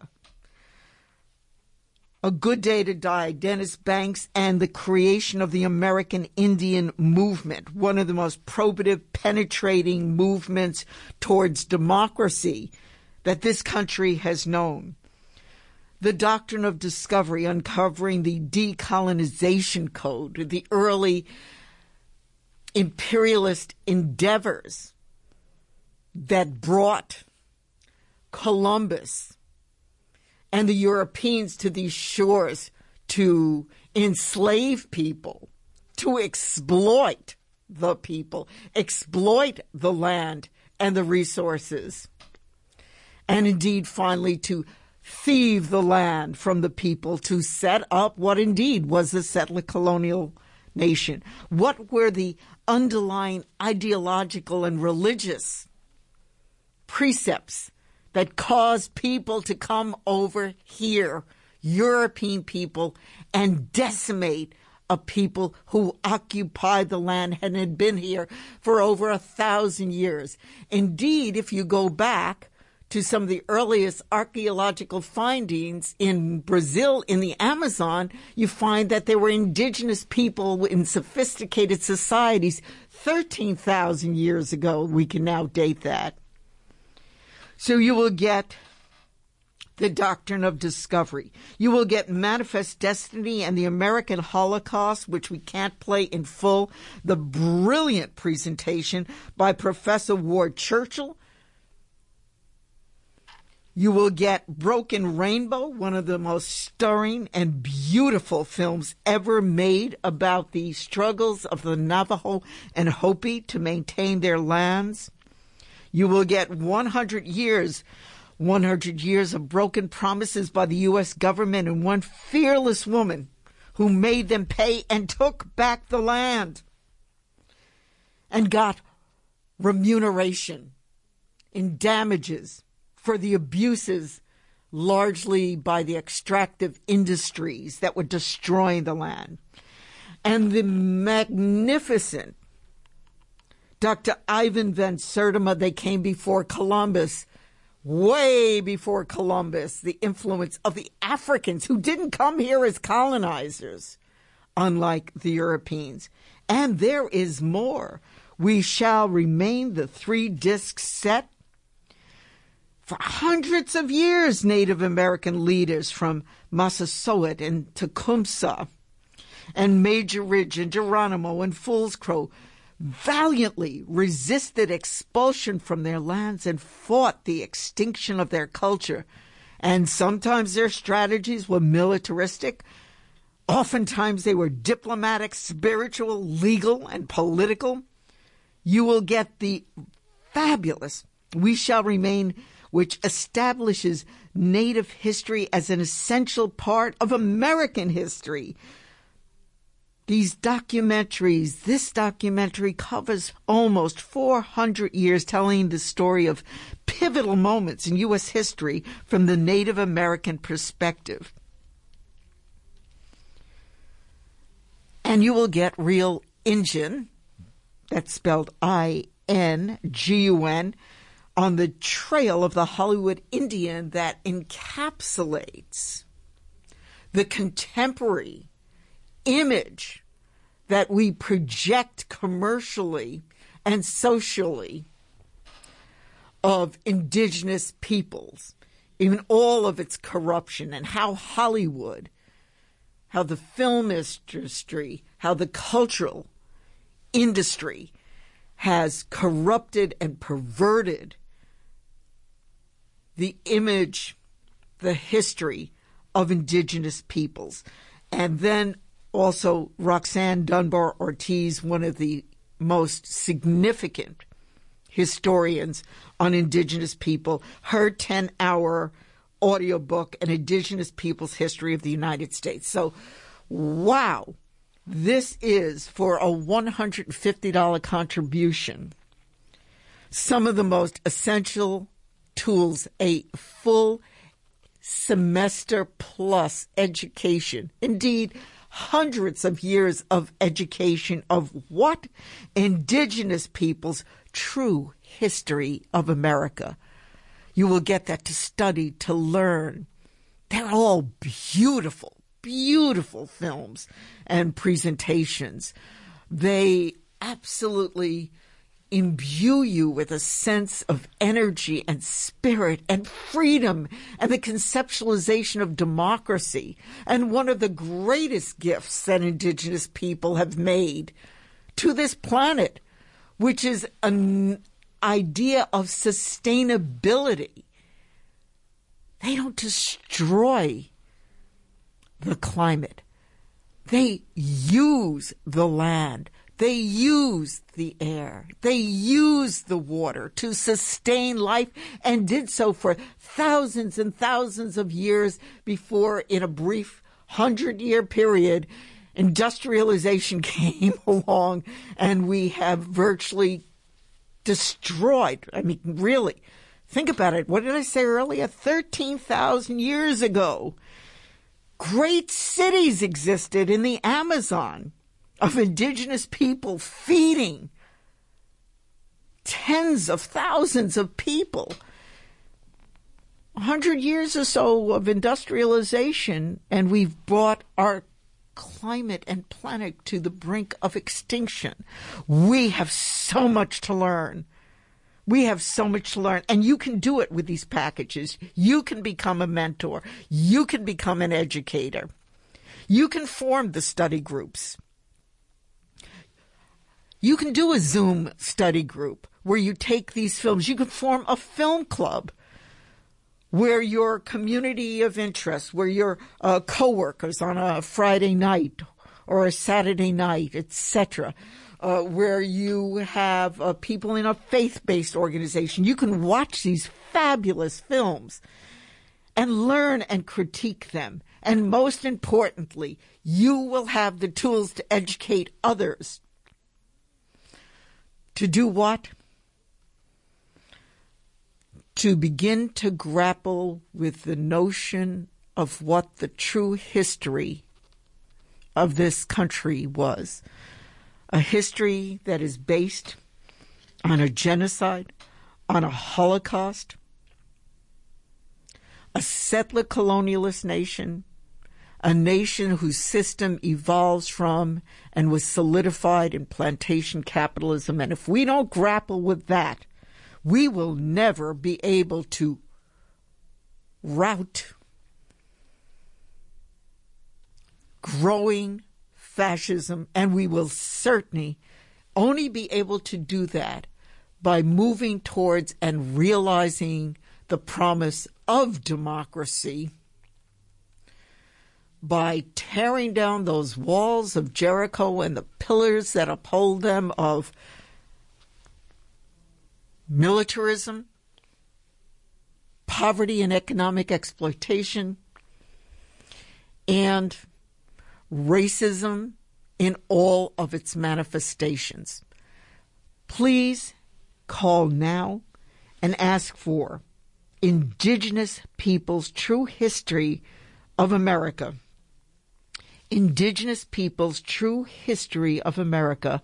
A Good Day to Die, Dennis Banks, and the creation of the American Indian movement, one of the most probative, penetrating movements towards democracy that this country has known. The Doctrine of Discovery, uncovering the decolonization code, the early imperialist endeavors that brought Columbus and the Europeans to these shores to enslave people, to exploit the people, exploit the land and the resources, and indeed finally to thieve the land from the people to set up what indeed was the settler colonial nation. What were the underlying ideological and religious precepts that caused people to come over here, European people, and decimate a people who occupied the land and had been here for over 1,000 years? Indeed, if you go back to some of the earliest archaeological findings in Brazil, in the Amazon, you find that there were indigenous people in sophisticated societies 13,000 years ago. We can now date that. So you will get the Doctrine of Discovery. You will get Manifest Destiny and the American Holocaust, which we can't play in full. The brilliant presentation by Professor Ward Churchill. You will get Broken Rainbow, one of the most stirring and beautiful films ever made about the struggles of the Navajo and Hopi to maintain their lands. You will get 100 years of broken promises by the U.S. government and one fearless woman who made them pay and took back the land and got remuneration in damages for the abuses largely by the extractive industries that were destroying the land. And the magnificent Dr. Ivan Van Sertima, They Came Before Columbus, way before Columbus, the influence of the Africans who didn't come here as colonizers, unlike the Europeans. And there is more. We Shall Remain, the 3-disc set. For hundreds of years, Native American leaders from Massasoit and Tecumseh and Major Ridge and Geronimo and Fool's Crow valiantly resisted expulsion from their lands and fought the extinction of their culture. And sometimes their strategies were militaristic. Oftentimes they were diplomatic, spiritual, legal, and political. You will get the fabulous We Shall Remain, which establishes Native history as an essential part of American history. These documentaries, this documentary covers almost 400 years telling the story of pivotal moments in U.S. history from the Native American perspective. And you will get Real Injun, that's spelled I-N-G-U-N, on the trail of the Hollywood Indian that encapsulates the contemporary image that we project commercially and socially of indigenous peoples, even all of its corruption, and how Hollywood, how the film industry, how the cultural industry has corrupted and perverted the image, the history of indigenous peoples. And then also Roxanne Dunbar Ortiz, one of the most significant historians on indigenous people, her 10-hour audiobook, An Indigenous People's History of the United States. So, wow, this is, for a $150 contribution, some of the most essential tools, a full semester plus education, indeed hundreds of years of education of what indigenous peoples' true history of America. You will get that to study, to learn. They're all beautiful, beautiful films and presentations. They absolutely imbue you with a sense of energy and spirit and freedom and the conceptualization of democracy. And one of the greatest gifts that indigenous people have made to this planet, which is an idea of sustainability. They don't destroy the climate. They use the land. They use the air. They use the water to sustain life, and did so for thousands and thousands of years before, in a brief 100-year period, industrialization came along and we have virtually destroyed. I mean, really, think about it. What did I say earlier? 13,000 years ago, great cities existed in the Amazon of indigenous people feeding tens of thousands of people. 100 years or so of industrialization, and we've brought our climate and planet to the brink of extinction. We have so much to learn. We have so much to learn, and you can do it with these packages. You can become a mentor. You can become an educator. You can form the study groups. You can do a Zoom study group where you take these films. You can form a film club where your community of interest, where your coworkers on a Friday night or a Saturday night, etc., where you have people in a faith-based organization. You can watch these fabulous films and learn and critique them. And most importantly, you will have the tools to educate others. To do what? To begin to grapple with the notion of what the true history of this country was. A history that is based on a genocide, on a Holocaust, a settler colonialist nation, a nation whose system evolves from and was solidified in plantation capitalism. And if we don't grapple with that, we will never be able to rout growing fascism, and we will certainly only be able to do that by moving towards and realizing the promise of democracy, by tearing down those walls of Jericho and the pillars that uphold them of militarism, poverty and economic exploitation, and racism in all of its manifestations. Please call now and ask for Indigenous Peoples' True History of America. Indigenous Peoples' True History of America,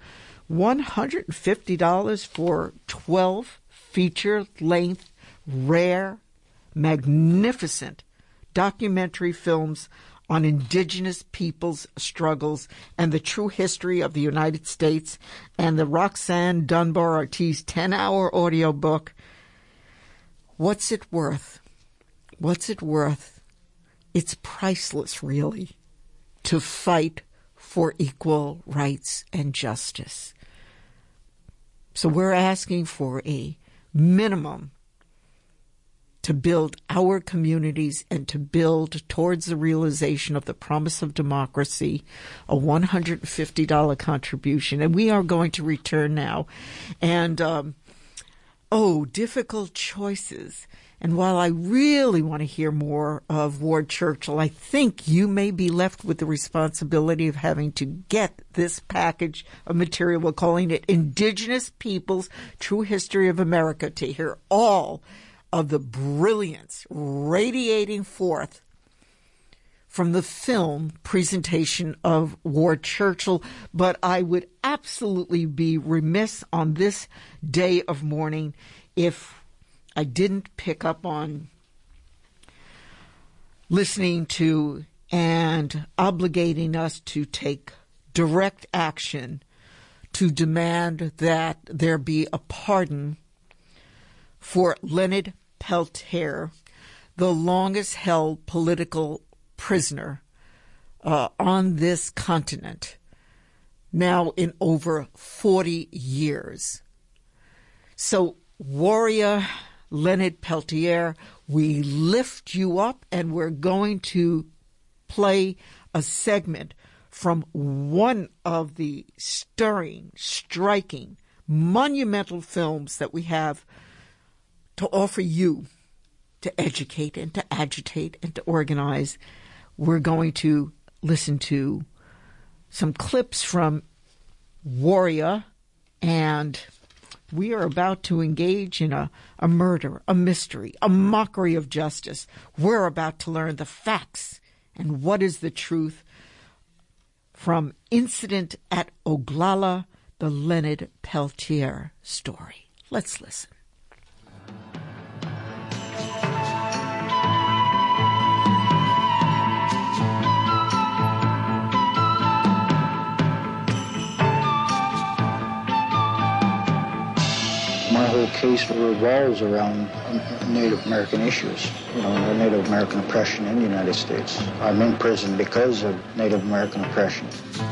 $150 for 12 feature-length, rare, magnificent documentary films on Indigenous peoples' struggles and the true history of the United States, and the Roxanne Dunbar Ortiz 10-hour audiobook. What's it worth? What's it worth? It's priceless, really, to fight for equal rights and justice. So we're asking for a minimum to build our communities and to build towards the realization of the promise of democracy, a $150 contribution. And we are going to return now. And, difficult choices. And while I really want to hear more of Ward Churchill, I think you may be left with the responsibility of having to get this package of material. We're calling it Indigenous Peoples' True History of America, to hear all of the brilliance radiating forth from the film presentation of Ward Churchill. But I would absolutely be remiss on this day of mourning if I didn't pick up on listening to and obligating us to take direct action to demand that there be a pardon for Leonard Peltier, the longest-held political prisoner on this continent, now in over 40 years. So, warrior Leonard Peltier, we lift you up, and we're going to play a segment from one of the stirring, striking, monumental films that we have to offer you to educate and to agitate and to organize. We're going to listen to some clips from Warrior, and we are about to engage in a murder, a mystery, a mockery of justice. We're about to learn the facts and what is the truth from Incident at Oglala, the Leonard Peltier story. Let's listen. My whole case revolves around Native American issues, Native American oppression in the United States. I'm in prison because of Native American oppression.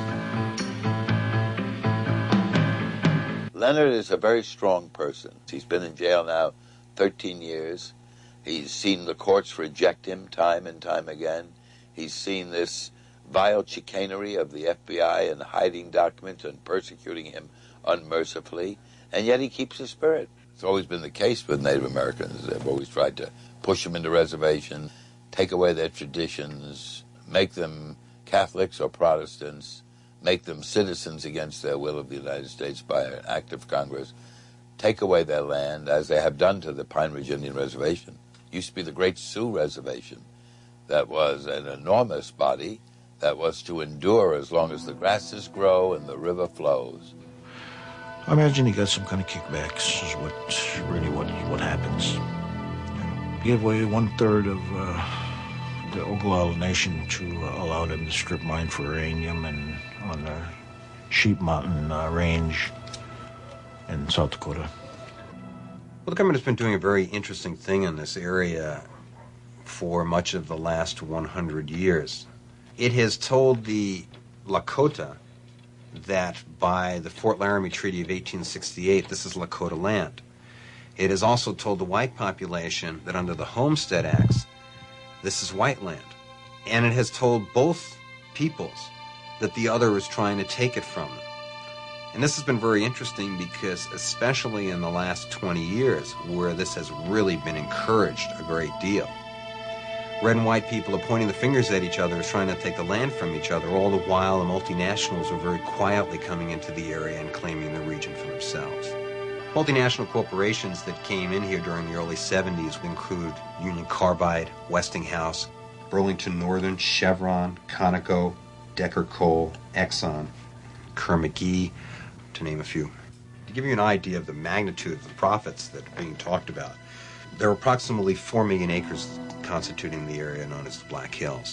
Leonard is a very strong person. He's been in jail now 13 years. He's seen the courts reject him time and time again. He's seen this vile chicanery of the FBI and hiding documents and persecuting him unmercifully. And yet he keeps his spirit. It's always been the case with Native Americans. They've always tried to push them into reservation, take away their traditions, make them Catholics or Protestants, make them citizens against their will of the United States by an act of Congress, take away their land, as they have done to the Pine Ridge Indian Reservation. It used to be the Great Sioux Reservation. That was an enormous body that was to endure as long as the grasses grow and the river flows. I imagine he got some kind of kickbacks, is what happens. He gave away 1/3 of the Oglala Nation to allow them to strip mine for uranium and on the Sheep Mountain Range in South Dakota. Well, the government has been doing a very interesting thing in this area for much of the last 100 years. It has told the Lakota that by the Fort Laramie Treaty of 1868, this is Lakota land. It has also told the white population that under the Homestead Acts, this is white land. And it has told both peoples that the other is trying to take it from them. And this has been very interesting because, especially in the last 20 years, where this has really been encouraged a great deal, red and white people are pointing the fingers at each other as trying to take the land from each other, all the while the multinationals are very quietly coming into the area and claiming the region for themselves. Multinational corporations that came in here during the early 70s include Union Carbide, Westinghouse, Burlington Northern, Chevron, Conoco, Decker Coal, Exxon, Kerr-McGee, to name a few. To give you an idea of the magnitude of the profits that are being talked about, there are approximately 4 million acres constituting the area known as the Black Hills.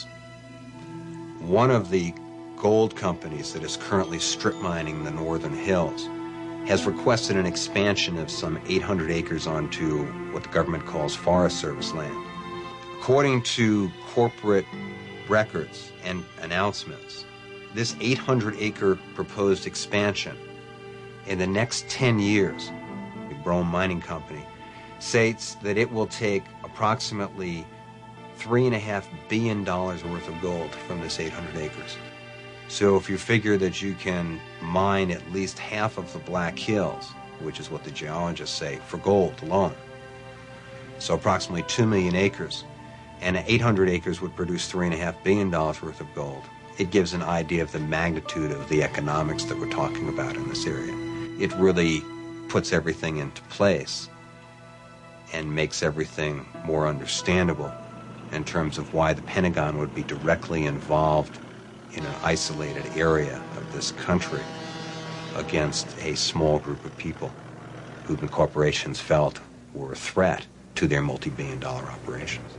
One of the gold companies that is currently strip mining the northern hills has requested an expansion of some 800 acres onto what the government calls Forest Service land. According to corporate records and announcements, this 800-acre proposed expansion in the next 10 years, the Brome Mining Company states that it will take approximately $3.5 billion worth of gold from this 800 acres. So if you figure that you can mine at least half of the Black Hills, which is what the geologists say, for gold alone, so approximately 2 million acres, and 800 acres would produce $3.5 billion worth of gold, it gives an idea of the magnitude of the economics that we're talking about in this area. It really puts everything into place and makes everything more understandable in terms of why the Pentagon would be directly involved in an isolated area of this country against a small group of people who the corporations felt were a threat to their multi-billion-dollar operations.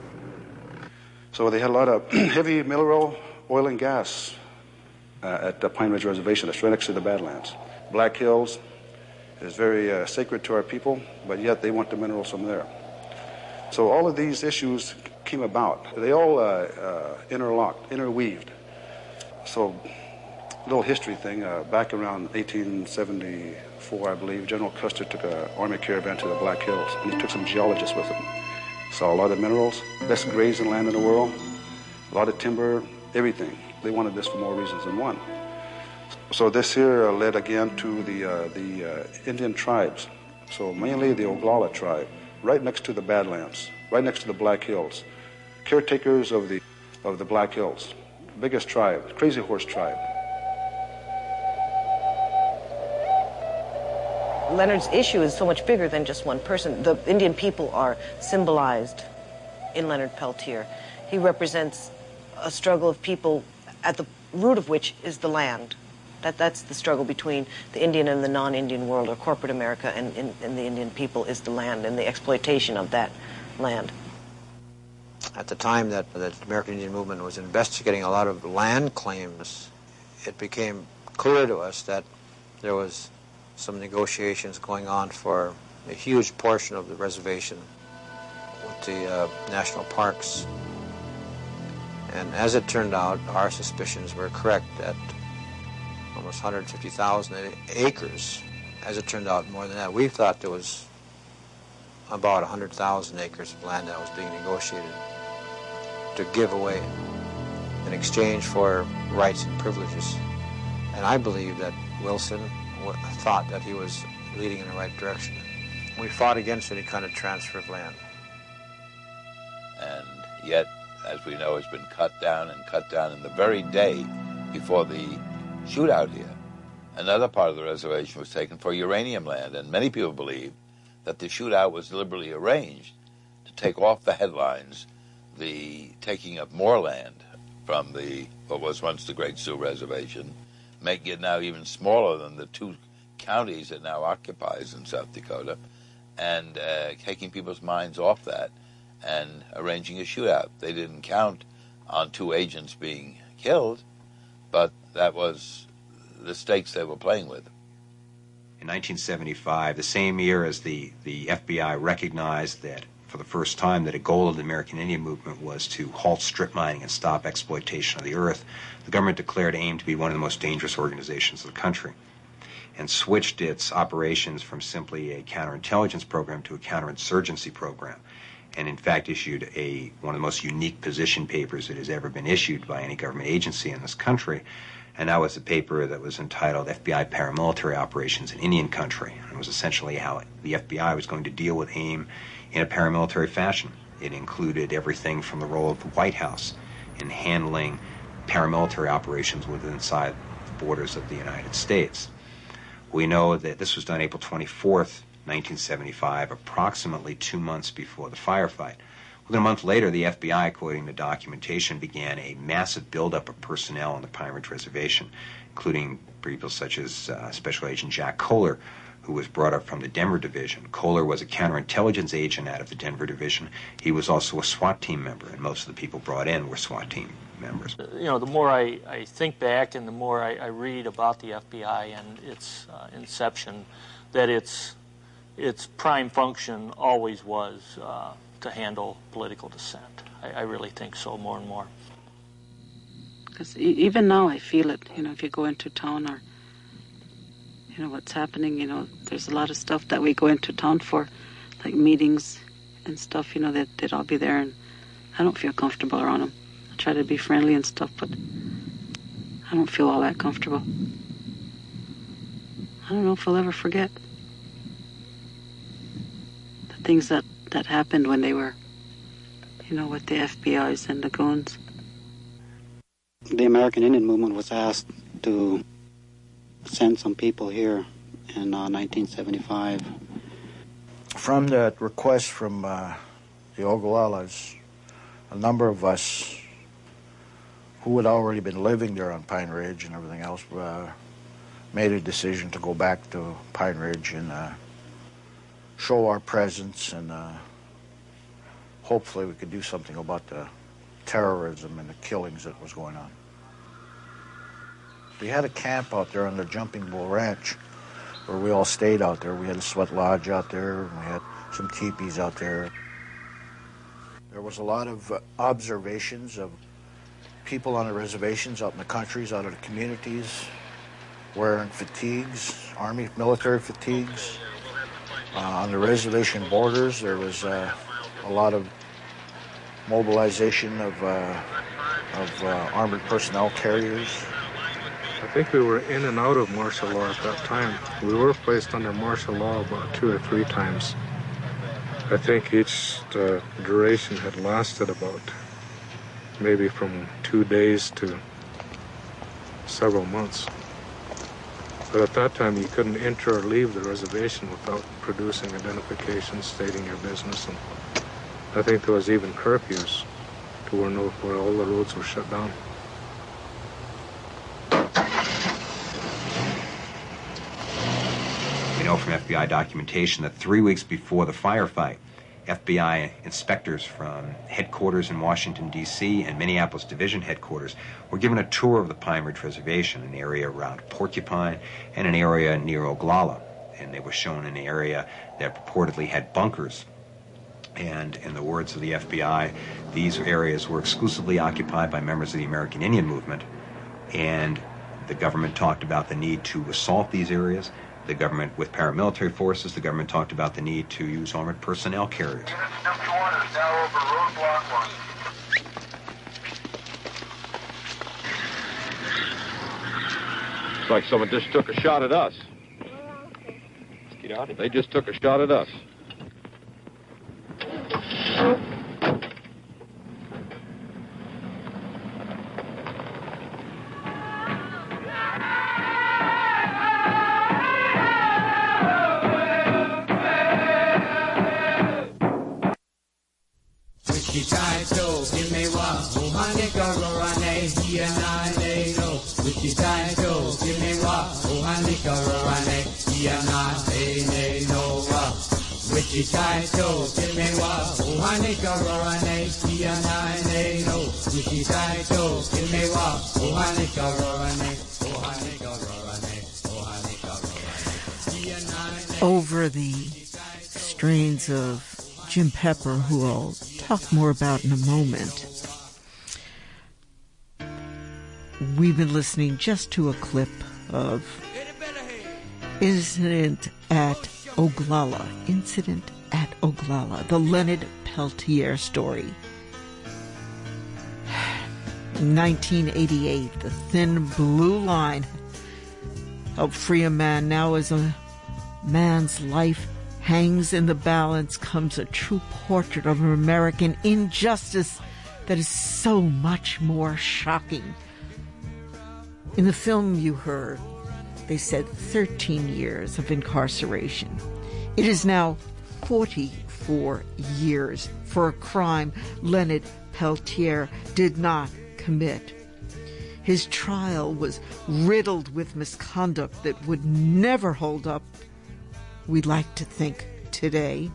So they had a lot of heavy mineral, oil and gas at the Pine Ridge Reservation. That's right next to the Badlands. Black Hills is very sacred to our people, but yet they want the minerals from there. So all of these issues came about. They all interlocked, interweaved. So, a little history thing, back around 1874, I believe, General Custer took an army caravan to the Black Hills, and he took some geologists with him. Saw a lot of minerals, best grazing land in the world, a lot of timber, everything. They wanted this for more reasons than one. So this here led again to the Indian tribes. So mainly the Oglala tribe, right next to the Badlands, right next to the Black Hills, caretakers of the Black Hills. Biggest tribe, Crazy Horse tribe. Leonard's issue is so much bigger than just one person. The Indian people are symbolized in Leonard Peltier. He represents a struggle of people at the root of which is the land. That's the struggle between the Indian and the non-Indian world, or corporate America and the Indian people, is the land and the exploitation of that land. At the time that the American Indian movement was investigating a lot of land claims, it became clear to us that there was some negotiations going on for a huge portion of the reservation with the national parks. And as it turned out, our suspicions were correct that almost 150,000 acres. As it turned out, more than that. We thought there was about 100,000 acres of land that was being negotiated to give away in exchange for rights and privileges. And I believe that Wilson thought that he was leading in the right direction. We fought against any kind of transfer of land. And yet, as we know, it's been cut down, and the very day before the shootout here, another part of the reservation was taken for uranium land, and many people believe that the shootout was deliberately arranged to take off the headlines the taking of more land from what was once the Great Sioux Reservation, making it now even smaller than the 2 counties it now occupies in South Dakota, and taking people's minds off that and arranging a shootout. They didn't count on 2 agents being killed, but that was the stakes they were playing with. In 1975, the same year as the FBI recognized that for the first time that a goal of the American Indian movement was to halt strip mining and stop exploitation of the earth, the government declared AIM to be one of the most dangerous organizations of the country and switched its operations from simply a counterintelligence program to a counterinsurgency program, and in fact issued one of the most unique position papers that has ever been issued by any government agency in this country. And that was a paper that was entitled FBI Paramilitary Operations in Indian Country. And it was essentially how the FBI was going to deal with AIM in a paramilitary fashion. It included everything from the role of the White House in handling paramilitary operations within inside the borders of the United States. We know that this was done April 24th, 1975, approximately 2 months before the firefight. Within a month later, the FBI, according to documentation, began a massive buildup of personnel on the Pine Ridge Reservation, including people such as Special Agent Jack Kohler, who was brought up from the Denver Division. Kohler was a counterintelligence agent out of the Denver Division. He was also a SWAT team member, and most of the people brought in were SWAT team members. You know, the more I think back and the more I read about the FBI and its inception, that its prime function always was to handle political dissent. I really think so more and more. Because even now I feel it, you know, if you go into town or, you know, what's happening, you know, there's a lot of stuff that we go into town for, like meetings and stuff, you know, they'd all be there, and I don't feel comfortable around them. I try to be friendly and stuff, but I don't feel all that comfortable. I don't know if I'll ever forget the things that happened when they were, you know, with the FBIs and the goons. The American Indian Movement was asked to send some people here in 1975. From that request from the Oglalas, a number of us who had already been living there on Pine Ridge and everything else made a decision to go back to Pine Ridge and show our presence, and hopefully we could do something about the terrorism and the killings that was going on. We had a camp out there on the Jumping Bull Ranch where we all stayed out there. We had a sweat lodge out there, and we had some teepees out there. There was a lot of observations of people on the reservations, out in the countries, out of the communities, wearing fatigues, Army military fatigues. On the reservation borders, there was a lot of mobilization of armored personnel carriers. I think we were in and out of martial law at that time. We were placed under martial law about 2 or 3 times. I think each duration had lasted about maybe from 2 days to several months. But at that time, you couldn't enter or leave the reservation without producing identification stating your business. And I think there was even curfews to where all the roads were shut down. We know from FBI documentation that 3 weeks before the firefight, FBI inspectors from headquarters in Washington, D.C. and Minneapolis Division headquarters were given a tour of the Pine Ridge Reservation, an area around Porcupine and an area near Oglala. And they were shown an area that purportedly had bunkers. And in the words of the FBI, these areas were exclusively occupied by members of the American Indian Movement. And the government talked about the need to assault these areas. The government, with paramilitary forces, the government talked about the need to use armored personnel carriers. It's like someone just took a shot at us. Let's get out of here. They just took a shot at us. Over the strains of Jim Pepper, who I'll talk more about in a moment. We've been listening just to a clip of Incident at Oglala, the Leonard Peltier story. 1988, the thin blue line helped free a man. Now as a man's life hangs in the balance comes a true portrait of an American injustice that is so much more shocking. In the film you heard, they said 13 years of incarceration. It is now 44 years for a crime Leonard Peltier did not commit. His trial was riddled with misconduct that would never hold up, we'd like to think, today.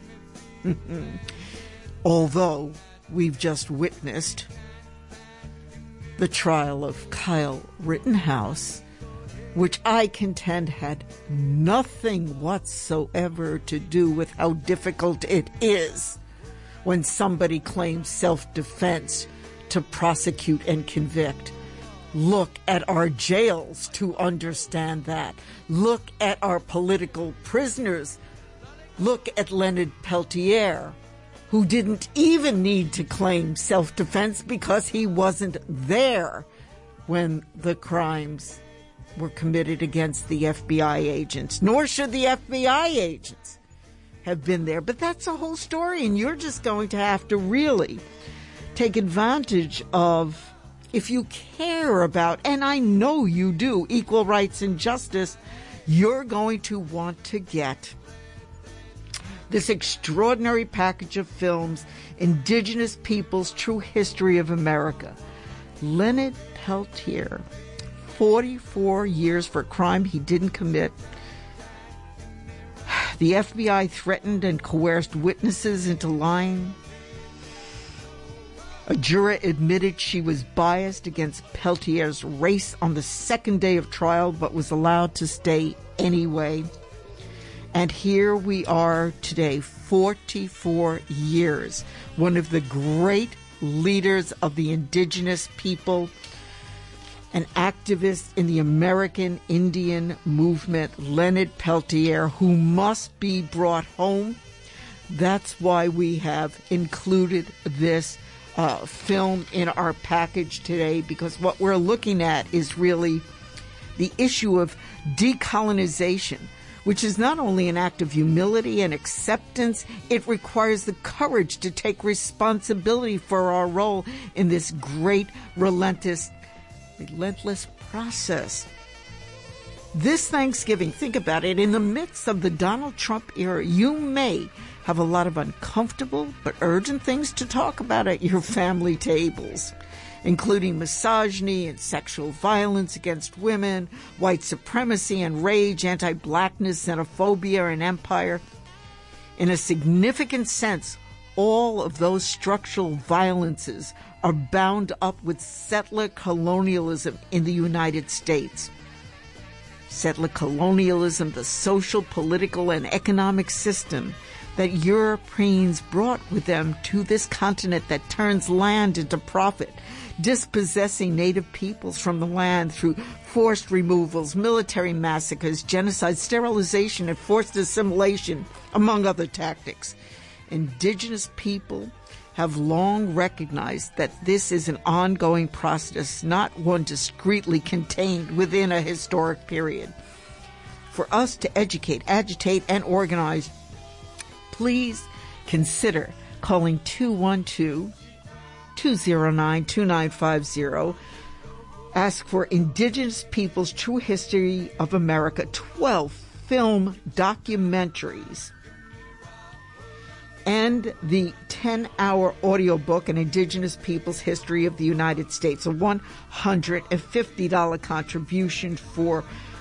Although we've just witnessed the trial of Kyle Rittenhouse, which I contend had nothing whatsoever to do with how difficult it is when somebody claims self-defense to prosecute and convict. Look at our jails to understand that. Look at our political prisoners. Look at Leonard Peltier, who didn't even need to claim self-defense because he wasn't there when the crimes were committed against the FBI agents. Nor should the FBI agents have been there. But that's a whole story, and you're just going to have to really take advantage of, if you care about, and I know you do, equal rights and justice, you're going to want to get this extraordinary package of films, Indigenous Peoples' True History of America. Leonard Peltier, 44 years for a crime he didn't commit. The FBI threatened and coerced witnesses into lying. A juror admitted she was biased against Peltier's race on the second day of trial, but was allowed to stay anyway. And here we are today, 44 years, one of the great leaders of the indigenous people, an activist in the American Indian movement, Leonard Peltier, who must be brought home. That's why we have included this film in our package today, because what we're looking at is really the issue of decolonization, which is not only an act of humility and acceptance, it requires the courage to take responsibility for our role in this great, relentless process. This Thanksgiving, think about it, in the midst of the Donald Trump era, you may have a lot of uncomfortable but urgent things to talk about at your family tables, including misogyny and sexual violence against women, white supremacy and rage, anti-blackness, xenophobia and empire. In a significant sense, all of those structural violences are bound up with settler colonialism in the United States. Settler colonialism, the social, political, and economic system that Europeans brought with them to this continent that turns land into profit, dispossessing native peoples from the land through forced removals, military massacres, genocide, sterilization, and forced assimilation, among other tactics. Indigenous people have long recognized that this is an ongoing process, not one discreetly contained within a historic period. For us to educate, agitate, and organize, please consider calling 212-209-2950. Ask for Indigenous Peoples' True History of America, 12 film documentaries, and the 10-hour audiobook, An Indigenous Peoples' History of the United States, a $150 contribution for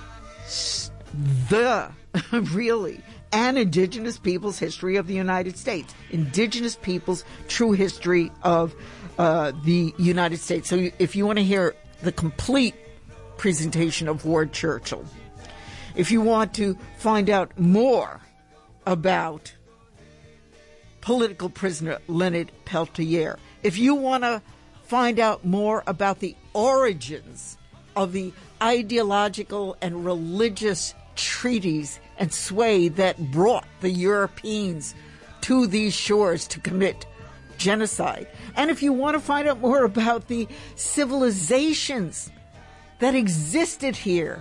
an Indigenous Peoples' History of the United States. Indigenous Peoples' True History of the United States. So if you want to hear the complete presentation of Ward Churchill, if you want to find out more about political prisoner Leonard Peltier, if you want to find out more about the origins of the ideological and religious treaties and sway that brought the Europeans to these shores to commit genocide, and if you want to find out more about the civilizations that existed here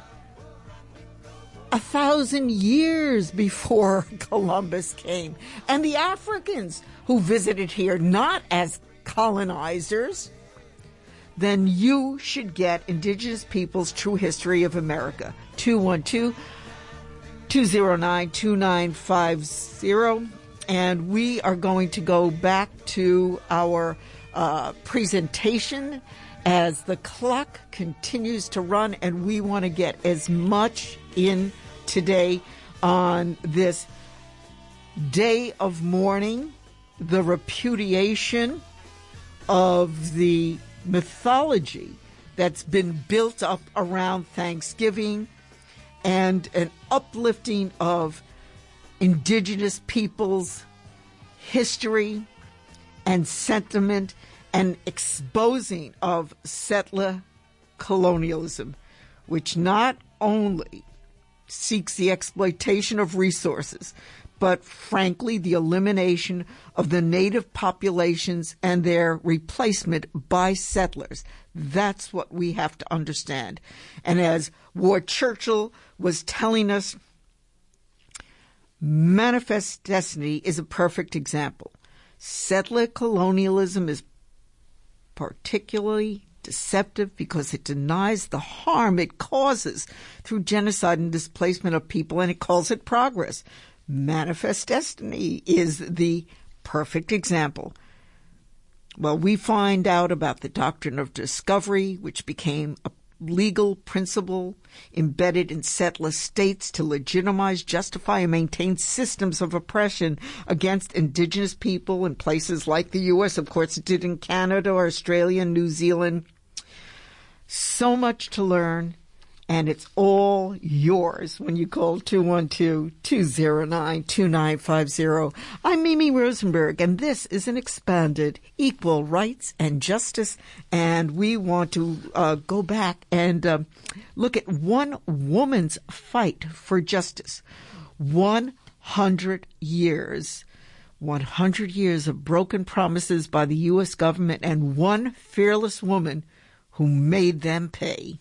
1,000 years before Columbus came, and the Africans who visited here not as colonizers, then you should get Indigenous Peoples' True History of America. 212-209-2950. 209-2950. And we are going to go back to our presentation as the clock continues to run, and we want to get as much in today on this day of mourning, the repudiation of the mythology that's been built up around Thanksgiving, and an uplifting of indigenous peoples' history and sentiment, and exposing of settler colonialism, which not only seeks the exploitation of resources, but frankly the elimination of the native populations and their replacement by settlers. That's what we have to understand. And as Ward Churchill was telling us, Manifest Destiny is a perfect example. Settler colonialism is particularly deceptive because it denies the harm it causes through genocide and displacement of people, and it calls it progress. Manifest Destiny is the perfect example. Well, we find out about the doctrine of discovery, which became a legal principle embedded in settler states to legitimize, justify, and maintain systems of oppression against indigenous people in places like the U.S. Of course, it did in Canada, Australia, New Zealand. So much to learn, and it's all yours when you call 212-209-2950. I'm Mimi Rosenberg, and this is an expanded Equal Rights and Justice, and we want to go back and look at one woman's fight for justice. 100 years. 100 years of broken promises by the U.S. government, and one fearless woman who made them pay.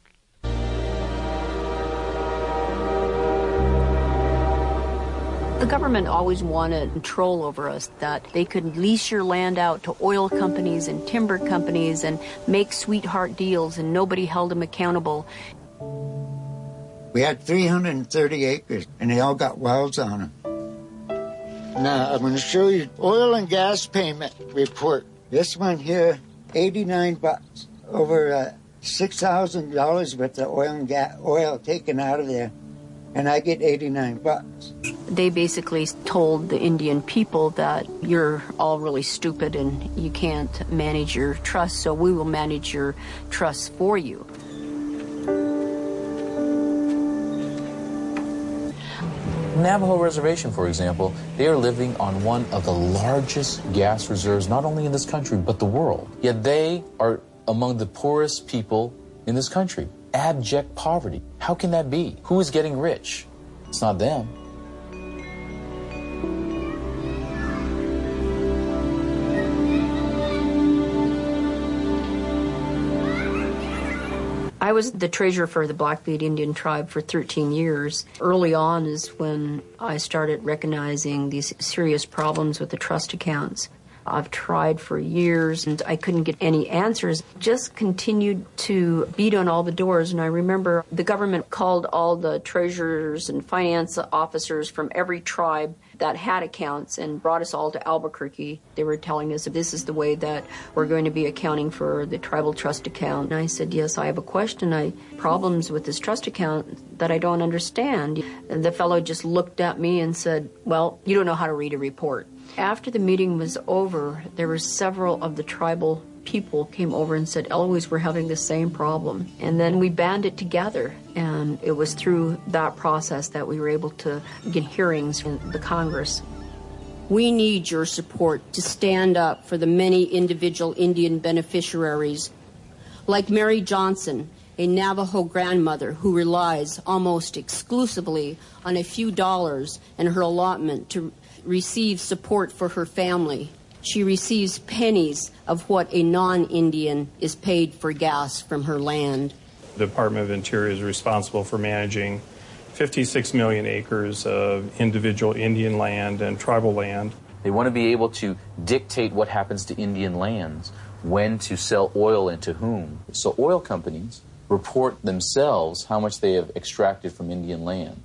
The government always wanted control over us, that they could lease your land out to oil companies and timber companies and make sweetheart deals, and nobody held them accountable. We had 330 acres, and they all got wells on them. Now, I'm going to show you oil and gas payment report. This one here, $89. Over $6,000 worth of oil taken out of there, and I get $89. They basically told the Indian people that you're all really stupid and you can't manage your trust, so we will manage your trust for you. Navajo Reservation, for example, they are living on one of the largest gas reserves, not only in this country, but the world. Yet they are among the poorest people in this country. Abject poverty. How can that be? Who is getting rich? It's not them. I was the treasurer for the Blackfeet Indian tribe for 13 years. Early on is when I started recognizing these serious problems with the trust accounts. I've tried for years and I couldn't get any answers. Just continued to beat on all the doors. And I remember the government called all the treasurers and finance officers from every tribe that had accounts and brought us all to Albuquerque. They were telling us that this is the way that we're going to be accounting for the tribal trust account. And I said, yes, I have a question. Problems with this trust account that I don't understand. And the fellow just looked at me and said, well, you don't know how to read a report. After the meeting was over, there were several of the tribal people came over and said, Eloise, we're having the same problem. And then we banded together, and it was through that process that we were able to get hearings in the Congress. We need your support to stand up for the many individual Indian beneficiaries, like Mary Johnson, a Navajo grandmother who relies almost exclusively on a few dollars in her allotment to receive support for her family. She receives pennies of what a non-Indian is paid for gas from her land. The Department of Interior is responsible for managing 56 million acres of individual Indian land and tribal land. They want to be able to dictate what happens to Indian lands, when to sell oil and to whom. So oil companies report themselves how much they have extracted from Indian lands.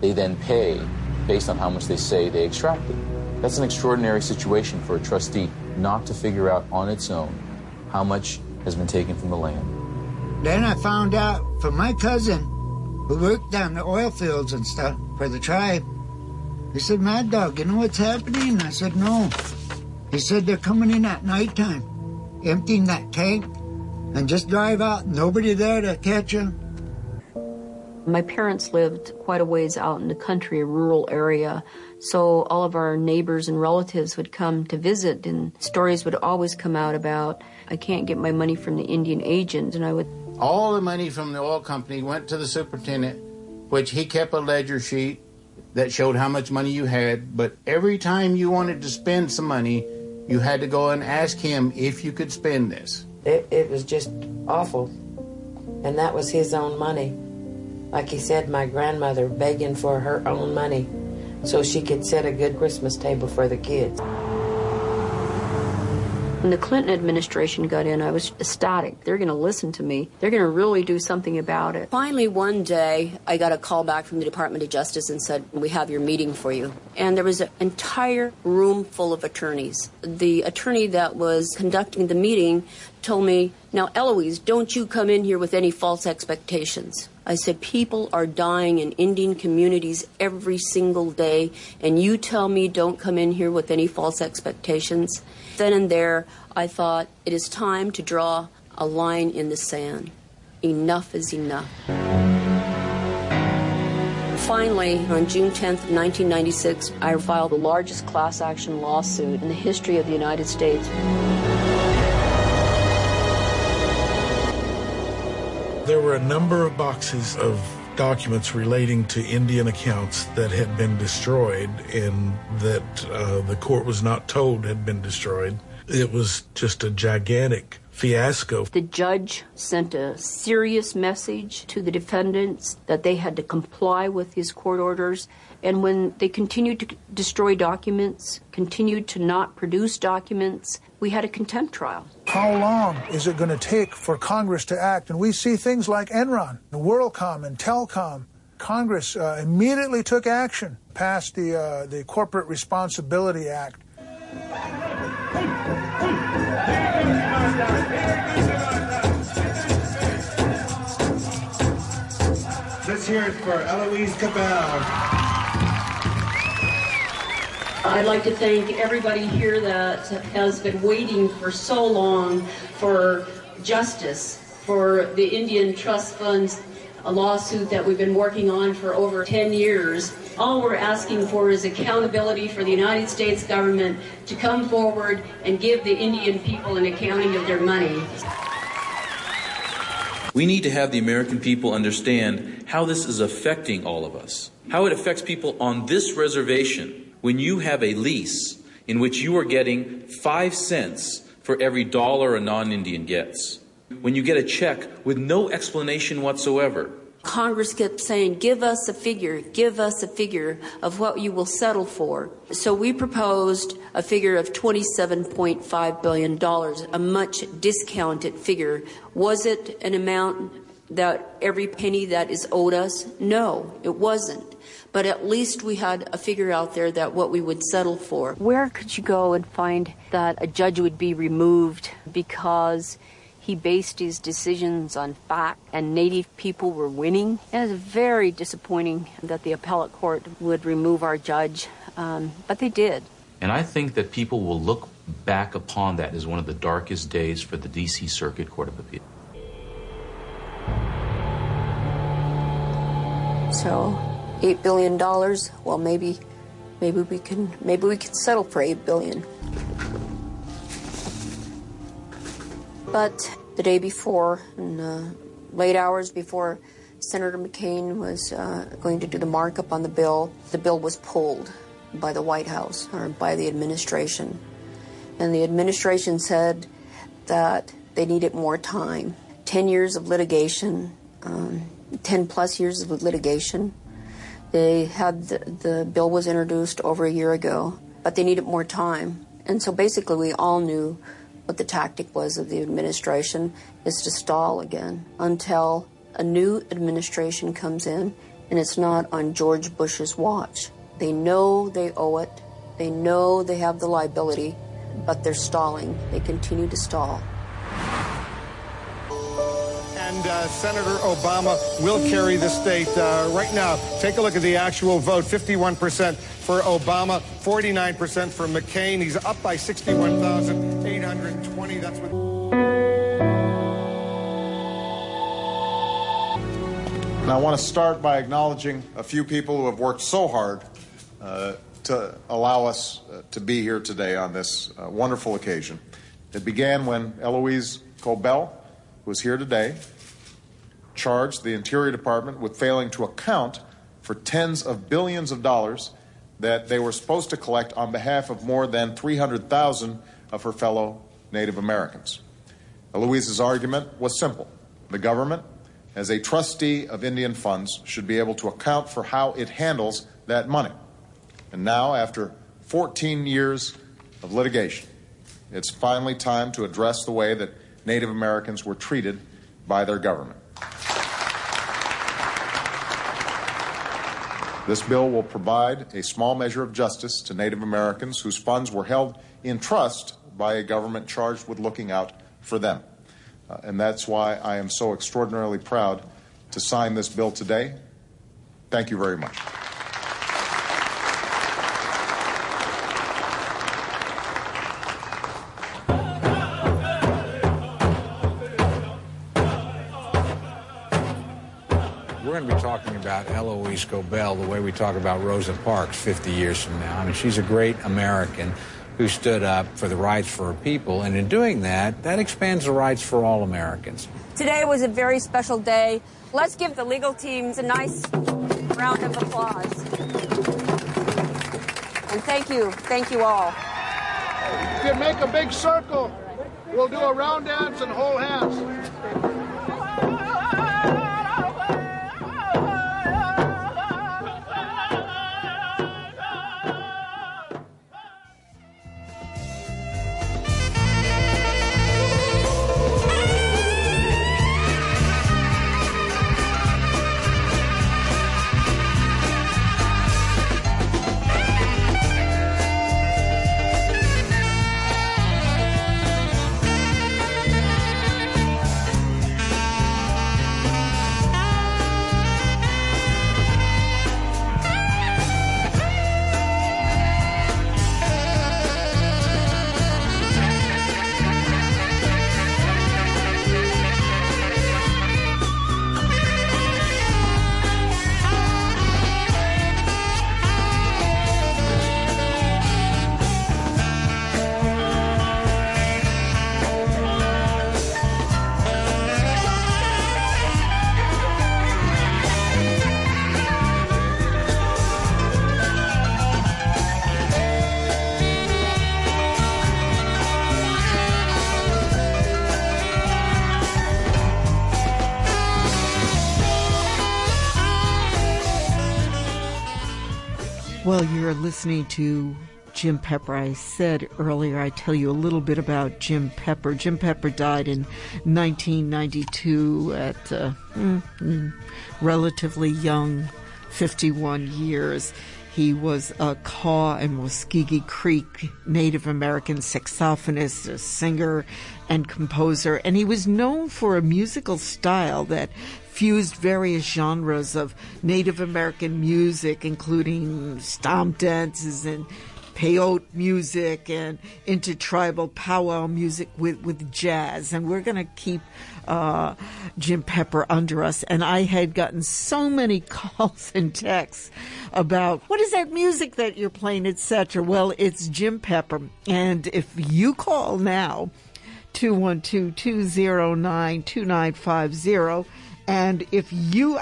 they then pay based on how much they say they extracted. That's an extraordinary situation for a trustee not to figure out on its own how much has been taken from the land. Then I found out from my cousin, who worked on the oil fields and stuff for the tribe. He said, Mad Dog, you know what's happening? I said, no. He said, they're coming in at nighttime, emptying that tank, and just drive out, nobody there to catch them. My parents lived quite a ways out in the country, a rural area, so all of our neighbors and relatives would come to visit, and stories would always come out about, I can't get my money from the Indian agent, and I would... All the money from the oil company went to the superintendent, which he kept a ledger sheet that showed how much money you had, but every time you wanted to spend some money, you had to go and ask him if you could spend this. It was just awful, and that was his own money. Like he said, my grandmother begging for her own money so she could set a good Christmas table for the kids. When the Clinton administration got in, I was ecstatic. They're going to listen to me. They're going to really do something about it. Finally, one day, I got a call back from the Department of Justice and said, we have your meeting for you. And there was an entire room full of attorneys. The attorney that was conducting the meeting told me, now, Eloise, don't you come in here with any false expectations. I said, people are dying in Indian communities every single day, and you tell me don't come in here with any false expectations. Then and there, I thought, it is time to draw a line in the sand. Enough is enough. Finally, on June 10th of 1996, I filed the largest class action lawsuit in the history of the United States. There were a number of boxes of documents relating to Indian accounts that had been destroyed and that the court was not told had been destroyed. It was just a gigantic fiasco. The judge sent a serious message to the defendants that they had to comply with his court orders. And when they continued to destroy documents, continued to not produce documents, we had a contempt trial. How long is it going to take for Congress to act? And we see things like Enron, WorldCom, and Telcom. Congress immediately took action, passed the Corporate Responsibility Act. Let's hear it for Eloise Cabell. I'd like to thank everybody here that has been waiting for so long for justice, for the Indian Trust Fund's a lawsuit that we've been working on for over 10 years. All we're asking for is accountability for the United States government to come forward and give the Indian people an accounting of their money. We need to have the American people understand how this is affecting all of us, how it affects people on this reservation. When you have a lease in which you are getting 5 cents for every dollar a non-Indian gets, when you get a check with no explanation whatsoever. Congress kept saying, give us a figure of what you will settle for. So we proposed a figure of $27.5 billion, a much discounted figure. Was it an amount that every penny that is owed us? No, it wasn't. But at least we had a figure out there that what we would settle for. Where could you go and find that a judge would be removed because he based his decisions on fact and Native people were winning? It was very disappointing that the appellate court would remove our judge, but they did. And I think that people will look back upon that as one of the darkest days for the D.C. Circuit Court of Appeal. So, $8 billion, well, maybe we can settle for $8 billion. But the day before, in late hours before Senator McCain was going to do the markup on the bill was pulled by the White House, or by the administration. And the administration said that they needed more time. 10 years of litigation, 10 plus years of litigation. They had the bill was introduced over a year ago, but they needed more time. And so basically we all knew what the tactic was of the administration is to stall again until a new administration comes in and it's not on George Bush's watch. They know they owe it. They know they have the liability, but they're stalling. They continue to stall. And Senator Obama will carry the state right now. Take a look at the actual vote. 51% for Obama, 49% for McCain. He's up by 61,820. That's what... And I want to start by acknowledging a few people who have worked so hard to allow us to be here today on this wonderful occasion. It began when Eloise Cobell, who is here today, charged the Interior Department with failing to account for tens of billions of dollars that they were supposed to collect on behalf of more than 300,000 of her fellow Native Americans. Eloise's argument was simple. The government, as a trustee of Indian funds, should be able to account for how it handles that money. And now, after 14 years of litigation, it's finally time to address the way that Native Americans were treated by their government. This bill will provide a small measure of justice to Native Americans whose funds were held in trust by a government charged with looking out for them. And that's why I am so extraordinarily proud to sign this bill today. Thank you very much. We're going to be talking about Eloise Cobell the way we talk about Rosa Parks 50 years from now. I mean, she's a great American who stood up for the rights for her people, and in doing that, that expands the rights for all Americans. Today was a very special day. Let's give the legal teams a nice round of applause. And thank you all. If you make a big circle, we'll do a round dance and hold hands. Well, you're listening to Jim Pepper. I said earlier I'd tell you a little bit about Jim Pepper. Jim Pepper died in 1992 at relatively young, 51 years. He was a Kaw and Muskogee Creek Native American saxophonist, a singer, and composer, and he was known for a musical style that fused various genres of Native American music, including stomp dances and peyote music and intertribal powwow music with jazz. And we're going to keep Jim Pepper under us. And I had gotten so many calls and texts about, what is that music that you're playing, etc. Well, it's Jim Pepper. And if you call now, 212-209-2950, and if you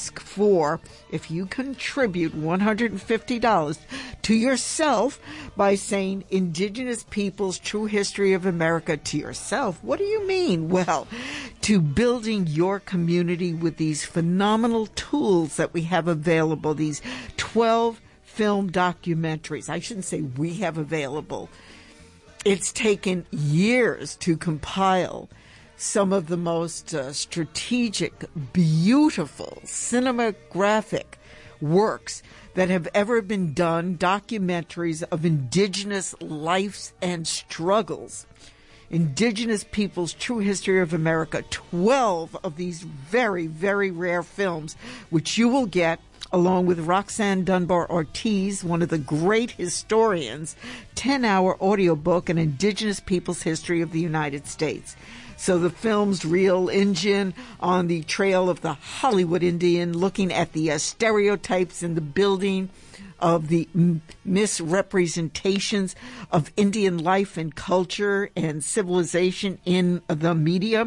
contribute $150 to yourself by saying Indigenous Peoples True History of America to yourself, what do you mean? Well, to building your community with these phenomenal tools that we have available, these 12 film documentaries. I shouldn't say we have available. It's taken years to compile some of the most strategic, beautiful, cinematographic works that have ever been done, documentaries of indigenous lives and struggles. Indigenous Peoples' True History of America, 12 of these very, very rare films, which you will get along with Roxanne Dunbar Ortiz, one of the great historians, 10-hour audiobook, An Indigenous Peoples' History of the United States. So the film's Real Indian, on the trail of the Hollywood Indian, looking at the stereotypes in the building of the misrepresentations of Indian life and culture and civilization in the media.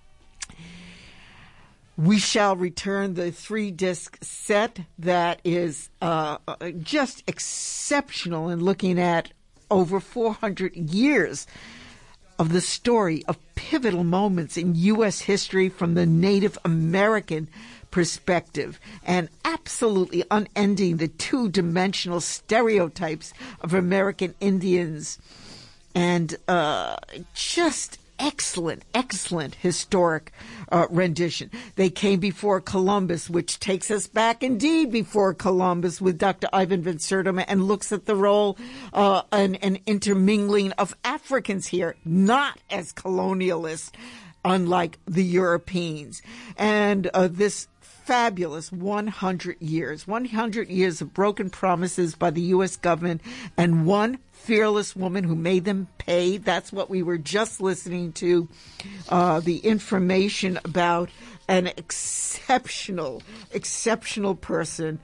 We Shall Return, the 3-disc set that is just exceptional in looking at over 400 years of the story of pivotal moments in U.S. history from the Native American perspective, and absolutely unending the two-dimensional stereotypes of American Indians, and just excellent historic rendition. They Came Before Columbus, which takes us back indeed before Columbus with Dr. Ivan Van Sertima, and looks at the role and intermingling of Africans here, not as colonialists, unlike the Europeans. And this fabulous 100 years of broken promises by the U.S. government, and one fearless woman who made them pay. That's what we were just listening to, the information about an exceptional person,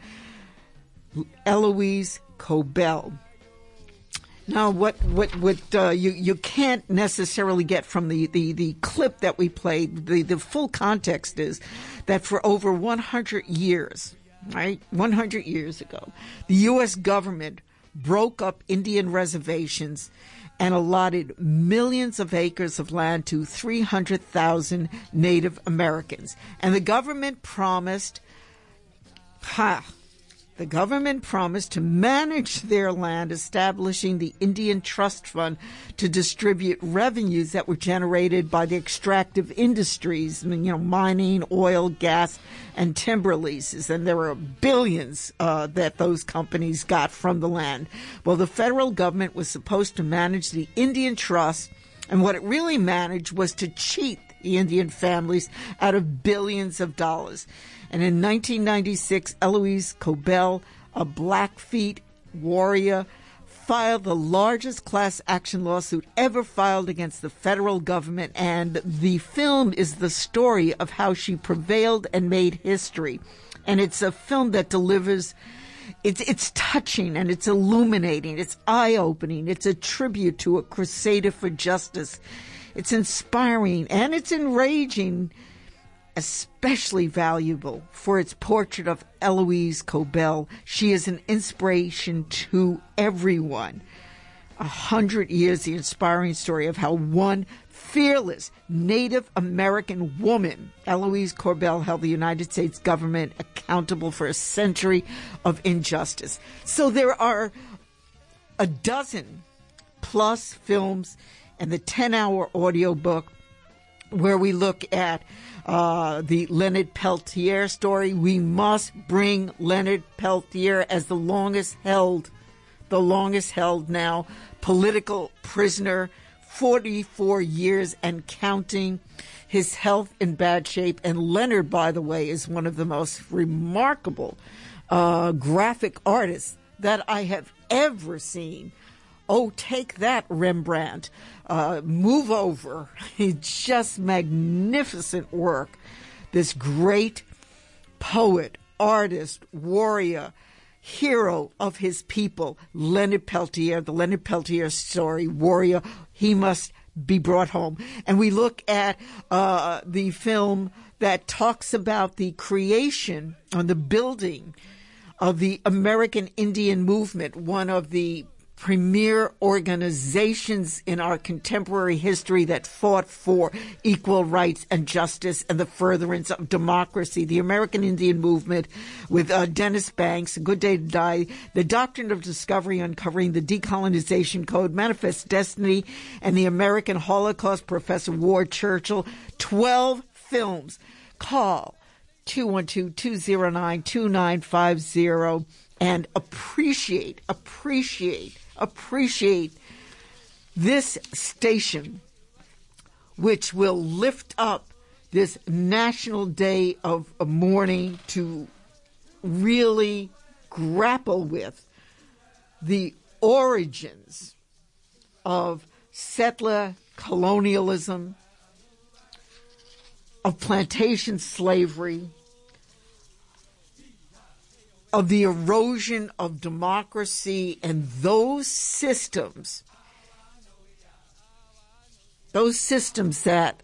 Eloise Cobell. Now, what you can't necessarily get from the clip that we played, the full context is that for over 100 years, right, 100 years ago, the U.S. government broke up Indian reservations and allotted millions of acres of land to 300,000 Native Americans. And the government promised to manage their land, establishing the Indian Trust Fund to distribute revenues that were generated by the extractive industries, mining, oil, gas, and timber leases. And there were billions that those companies got from the land. Well, the federal government was supposed to manage the Indian Trust, and what it really managed was to cheat the Indian families out of billions of dollars. And in 1996, Eloise Cobell, a Blackfeet warrior, filed the largest class action lawsuit ever filed against the federal government. And the film is the story of how she prevailed and made history. And it's a film that delivers, it's touching and it's illuminating. It's eye-opening. It's a tribute to a crusader for justice. It's inspiring and it's enraging, especially valuable for its portrait of Eloise Cobell. She is an inspiration to everyone. 100 years, the inspiring story of how one fearless Native American woman, Eloise Cobell, held the United States government accountable for a century of injustice. So there are a dozen plus films and the 10-hour audiobook where we look at the Leonard Peltier story. We must bring Leonard Peltier as the longest held now political prisoner, 44 years and counting, his health in bad shape. And Leonard, by the way, is one of the most remarkable graphic artists that I have ever seen. Oh, take that, Rembrandt. Move over. It's just magnificent work. This great poet, artist, warrior, hero of his people, Leonard Peltier, the Leonard Peltier story, warrior, he must be brought home. And we look at the film that talks about the creation and the building of the American Indian Movement, one of the premier organizations in our contemporary history that fought for equal rights and justice and the furtherance of democracy. The American Indian Movement with Dennis Banks, A Good Day to Die, The Doctrine of Discovery, Uncovering the Decolonization Code, Manifest Destiny, and the American Holocaust, Professor Ward Churchill. 12 films. Call 212-209-2950, and appreciate this station, which will lift up this National Day of Mourning to really grapple with the origins of settler colonialism, of plantation slavery, of the erosion of democracy, and those systems that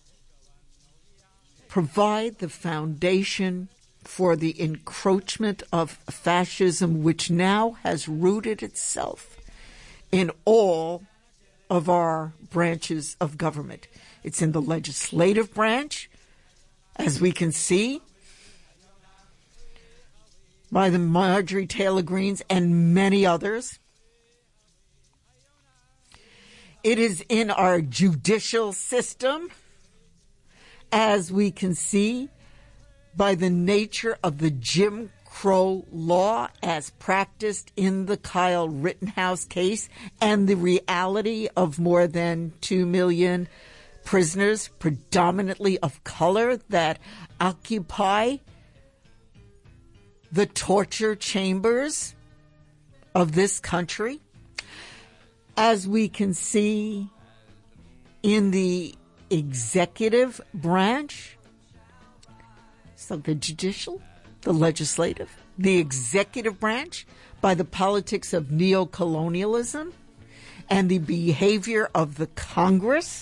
provide the foundation for the encroachment of fascism, which now has rooted itself in all of our branches of government. It's in the legislative branch, as we can see, by the Marjorie Taylor Greens and many others. It is in our judicial system, as we can see, by the nature of the Jim Crow law as practiced in the Kyle Rittenhouse case and the reality of more than 2 million prisoners, predominantly of color, that occupy the torture chambers of this country. As we can see in the executive branch, so the judicial, the legislative, the executive branch, by the politics of neocolonialism and the behavior of the Congress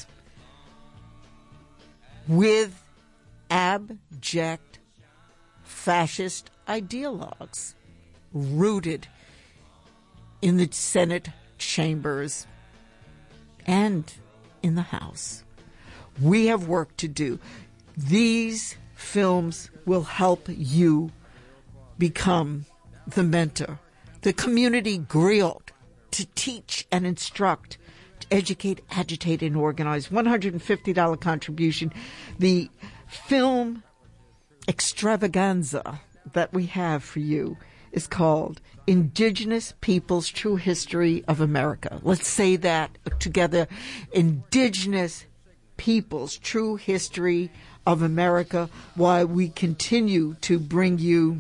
with abject fascist ideologues rooted in the Senate chambers and in the House. We have work to do. These films will help you become the mentor, the community griot, to teach and instruct, to educate, agitate, and organize. $150 contribution. The film extravaganza that we have for you is called Indigenous Peoples' True History of America. Let's say that together. Indigenous Peoples' True History of America, while we continue to bring you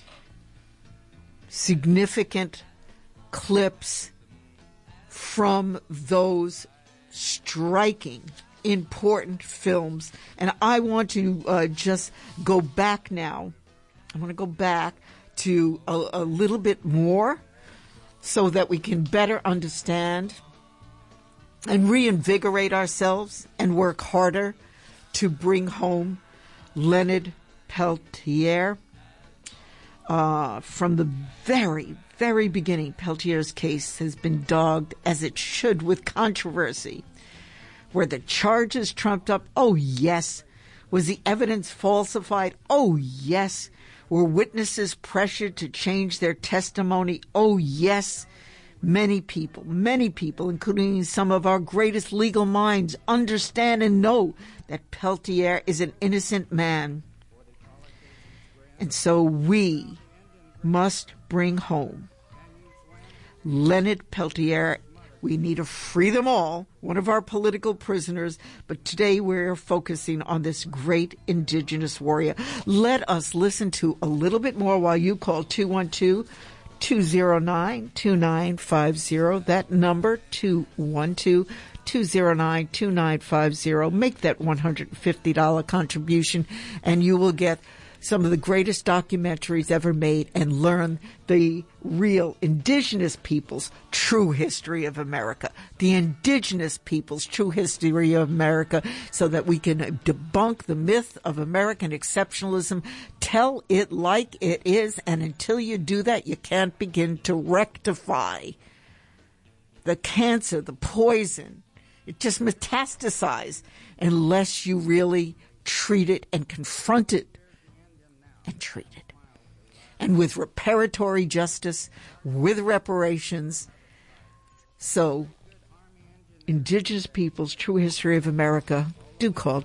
significant clips from those striking, important films. And I want to just go back now. I want to go back to a little bit more so that we can better understand and reinvigorate ourselves and work harder to bring home Leonard Peltier. From the very, very beginning, Peltier's case has been dogged, as it should, with controversy. Were the charges trumped up? Oh, yes. Was the evidence falsified? Oh, yes. Were witnesses pressured to change their testimony? Oh, yes. Many people, including some of our greatest legal minds, understand and know that Peltier is an innocent man. And so we must bring home Leonard Peltier. We need to free them all, one of our political prisoners. But today we're focusing on this great indigenous warrior. Let us listen to a little bit more while you call 212-209-2950. That number, 212-209-2950. Make that $150 contribution, and you will get some of the greatest documentaries ever made and learn the real indigenous people's true history of America, the indigenous people's true history of America, so that we can debunk the myth of American exceptionalism, tell it like it is, and until you do that, you can't begin to rectify the cancer, the poison. It just metastasizes unless you really treat it and confront it and treat it. And with reparatory justice, with reparations. So, Indigenous Peoples' True History of America, do call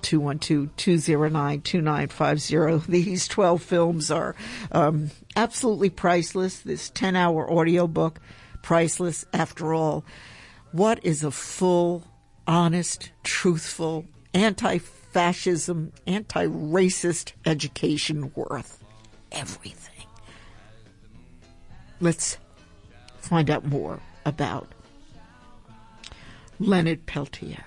212-209-2950. These 12 films are absolutely priceless. This 10-hour audiobook, priceless. After all, what is a full, honest, truthful, anti-fascism, anti-racist education worth? Everything. Let's find out more about Leonard Peltier.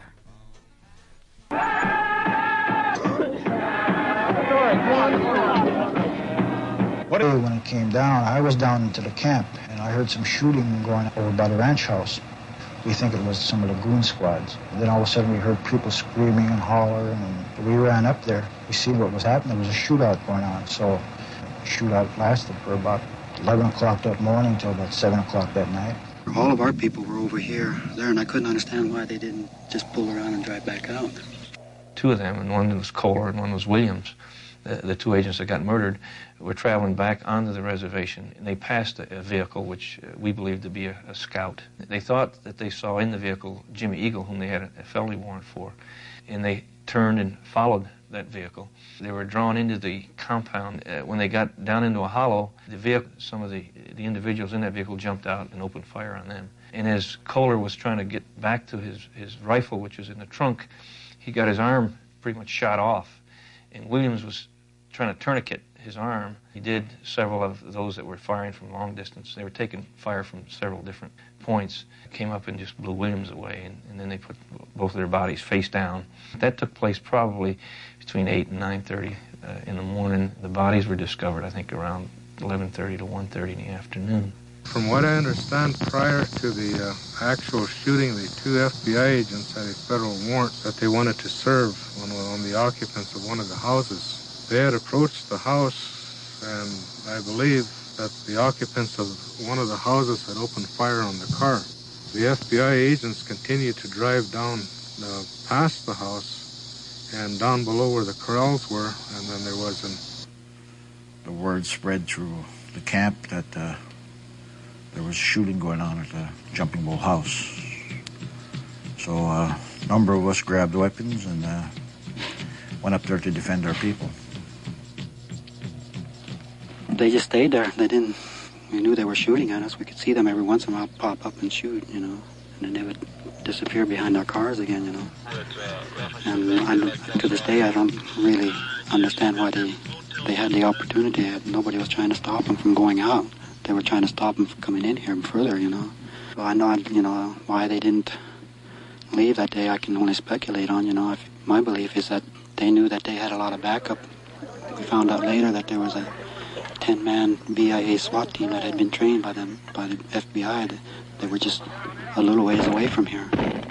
When it came down, I was down into the camp, and I heard some shooting going over by the ranch house. We think it was some of the goon squads. And then all of a sudden we heard people screaming and hollering, and we ran up there. We see what was happening. There was a shootout going on. So the shootout lasted for about 11 o'clock that morning until about 7 o'clock that night. All of our people were over here, there, and I couldn't understand why they didn't just pull around and drive back out. Two of them, and one was Kohler and one was Williams, the two agents that got murdered, were traveling back onto the reservation, and they passed a vehicle which we believed to be a scout. They thought that they saw in the vehicle Jimmy Eagle, whom they had a felony warrant for, and they turned and followed that vehicle. They were drawn into the compound. When they got down into a hollow, the vehicle, some of the individuals in that vehicle jumped out and opened fire on them. And as Kohler was trying to get back to his rifle, which was in the trunk, he got his arm pretty much shot off. And Williams was trying to tourniquet his arm. He did several of those that were firing from long distance. They were taking fire from several different points. Came up and just blew Williams away, and then they put both of their bodies face down. That took place probably between 8 and 9:30 in the morning. The bodies were discovered, I think, around 11:30 to 1:30 in the afternoon. From what I understand, prior to the actual shooting, the two FBI agents had a federal warrant that they wanted to serve on the occupants of one of the houses. They had approached the house, and I believe that the occupants of one of the houses had opened fire on the car. The FBI agents continued to drive down past the house and down below where the corrals were, and then there was The word spread through the camp that there was shooting going on at the Jumping Bull house. So a number of us grabbed weapons and went up there to defend our people. They just stayed there. We knew they were shooting at us. We could see them every once in a while pop up and shoot, and then they would disappear behind our cars again, And to this day, I don't really understand why they had the opportunity. Nobody was trying to stop them from going out. They were trying to stop them from coming in here further, So I know, why they didn't leave that day, I can only speculate on, My belief is that they knew that they had a lot of backup. We found out later that there was a 10-man BIA SWAT team that had been trained by the FBI. They were just a little ways away from here.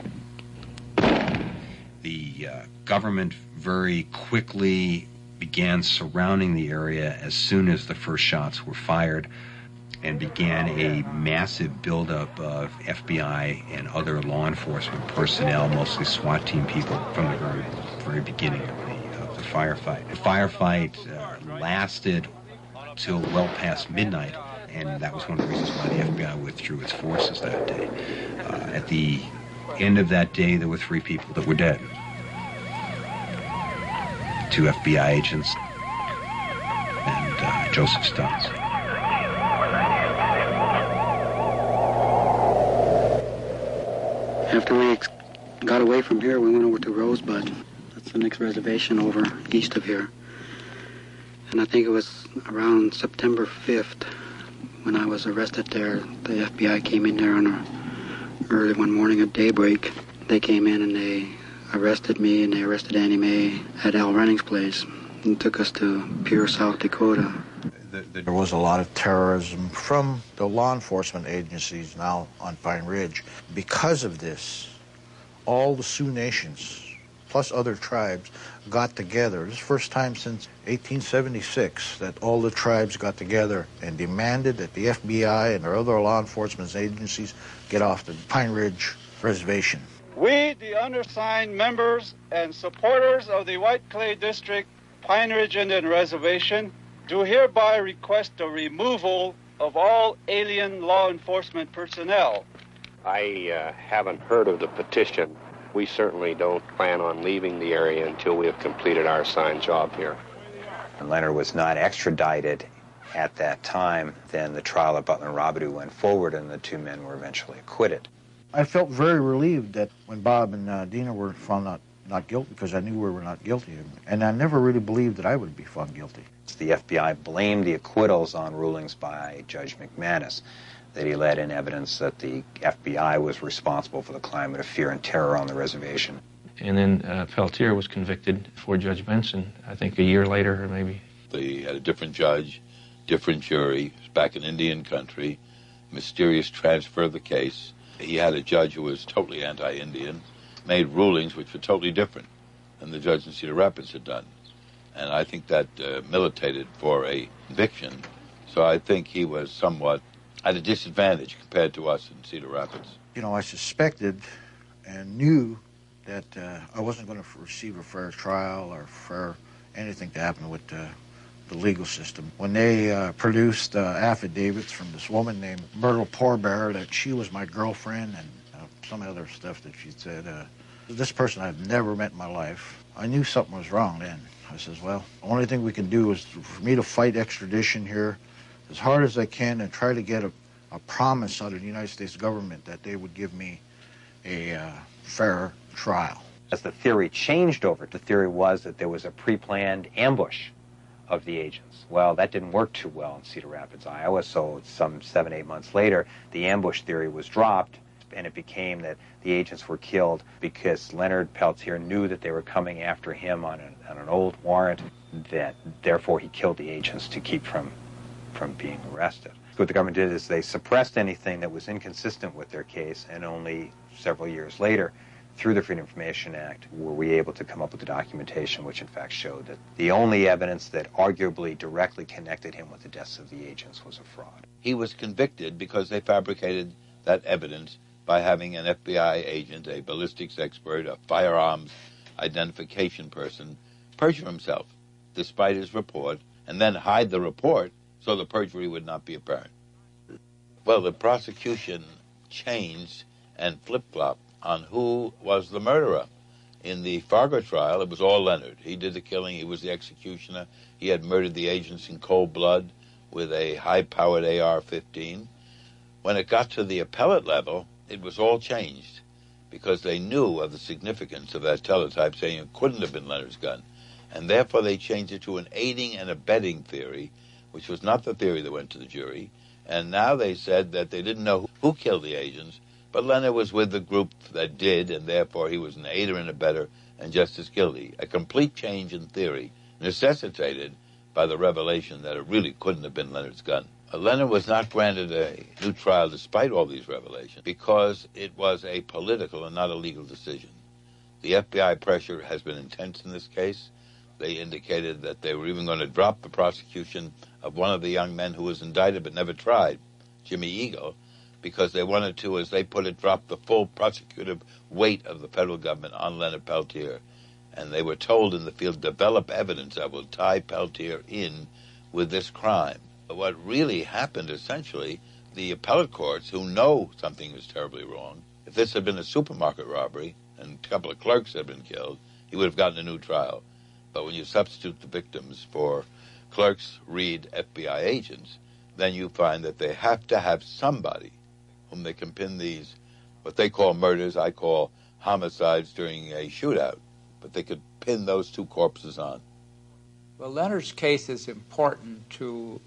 The government very quickly began surrounding the area as soon as the first shots were fired, and began a massive buildup of FBI and other law enforcement personnel, mostly SWAT team people, from the very beginning of the firefight. The firefight lasted till well past midnight, and that was one of the reasons why the FBI withdrew its forces that day. At the end of that day, there were 3 people that were dead. 2 FBI agents and Joseph Stones. After we got away from here, we went over to Rosebud. That's the next reservation over east of here. And I think it was around September 5th when I was arrested there. The FBI came in there early one morning at daybreak. They came in and they arrested me and they arrested Annie Mae at Al Renning's place and took us to Pierre, South Dakota. There was a lot of terrorism from the law enforcement agencies now on Pine Ridge. Because of this, all the Sioux nations, plus other tribes, got together. This is the first time since 1876 that all the tribes got together and demanded that the FBI and their other law enforcement agencies get off the Pine Ridge Reservation. We, the undersigned members and supporters of the White Clay District Pine Ridge Indian Reservation, do hereby request the removal of all alien law enforcement personnel. I haven't heard of the petition. We certainly don't plan on leaving the area until we have completed our assigned job here. And Leonard was not extradited at that time. Then the trial of Butler and Robidoux went forward, and the two men were eventually acquitted. I felt very relieved that when Bob and Dina were found not guilty, because I knew we were not guilty. And I never really believed that I would be found guilty. The FBI blamed the acquittals on rulings by Judge McManus, that he let in evidence that the FBI was responsible for the climate of fear and terror on the reservation. And then Peltier was convicted before Judge Benson, I think a year later or maybe. They had a different judge, different jury. It was back in Indian country, mysterious transfer of the case. He had a judge who was totally anti-Indian, made rulings which were totally different than the judge in Cedar Rapids had done. And I think that militated for a conviction. So I think he was somewhat at a disadvantage compared to us in Cedar Rapids. You know, I suspected and knew that I wasn't going to receive a fair trial or fair anything to happen with the legal system. When they produced affidavits from this woman named Myrtle Poorbear that she was my girlfriend and some other stuff that she said, this person I've never met in my life, I knew something was wrong then. I says, well, the only thing we can do is for me to fight extradition here as hard as I can and try to get a promise out of the United States government that they would give me a fair trial. As the theory changed over, the theory was that there was a pre-planned ambush of the agents. Well, that didn't work too well in Cedar Rapids, Iowa, so some 7-8 months later, the ambush theory was dropped, and it became that the agents were killed because Leonard Peltier knew that they were coming after him on an old warrant, that therefore he killed the agents to keep from being arrested. What the government did is they suppressed anything that was inconsistent with their case, and only several years later, through the Freedom of Information Act, were we able to come up with the documentation which in fact showed that the only evidence that arguably directly connected him with the deaths of the agents was a fraud. He was convicted because they fabricated that evidence by having an FBI agent, a ballistics expert, a firearms identification person, perjure himself despite his report, and then hide the report so the perjury would not be apparent. Well, the prosecution changed and flip-flopped on who was the murderer. In the Fargo trial, it was all Leonard. He did the killing. He was the executioner. He had murdered the agents in cold blood with a high-powered AR-15. When it got to the appellate level, it was all changed because they knew of the significance of that teletype saying it couldn't have been Leonard's gun. And therefore they changed it to an aiding and abetting theory, which was not the theory that went to the jury. And now they said that they didn't know who killed the agents, but Leonard was with the group that did, and therefore he was an aider and abetter and just as guilty. A complete change in theory necessitated by the revelation that it really couldn't have been Leonard's gun. Leonard was not granted a new trial despite all these revelations because it was a political and not a legal decision. The FBI pressure has been intense in this case. They indicated that they were even going to drop the prosecution of one of the young men who was indicted but never tried, Jimmy Eagle, because they wanted to, as they put it, drop the full prosecutive weight of the federal government on Leonard Peltier. And they were told in the field, develop evidence that will tie Peltier in with this crime. But what really happened, essentially, the appellate courts, who know something is terribly wrong, if this had been a supermarket robbery and a couple of clerks had been killed, he would have gotten a new trial. But when you substitute the victims for clerks, Reed, FBI agents, then you find that they have to have somebody whom they can pin these, what they call murders, I call homicides during a shootout, but they could pin those two corpses on. Well, Leonard's case is important to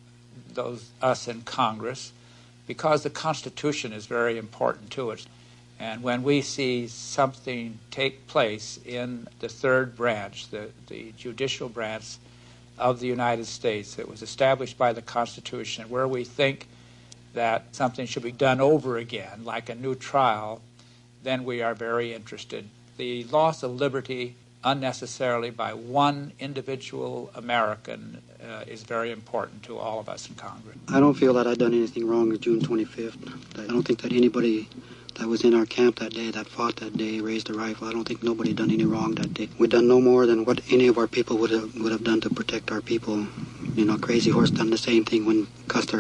us in Congress because the Constitution is very important to it. And when we see something take place in the third branch, the judicial branch of the United States that was established by the Constitution, where we think that something should be done over again, like a new trial, then we are very interested. The loss of liberty unnecessarily by one individual American is very important to all of us in Congress. I don't feel that I've done anything wrong on June 25th. I don't think that anybody that was in our camp that day, that fought that day, raised a rifle. I don't think nobody done any wrong that day. We've done no more than what any of our people would have done to protect our people. You know, Crazy Horse done the same thing when Custer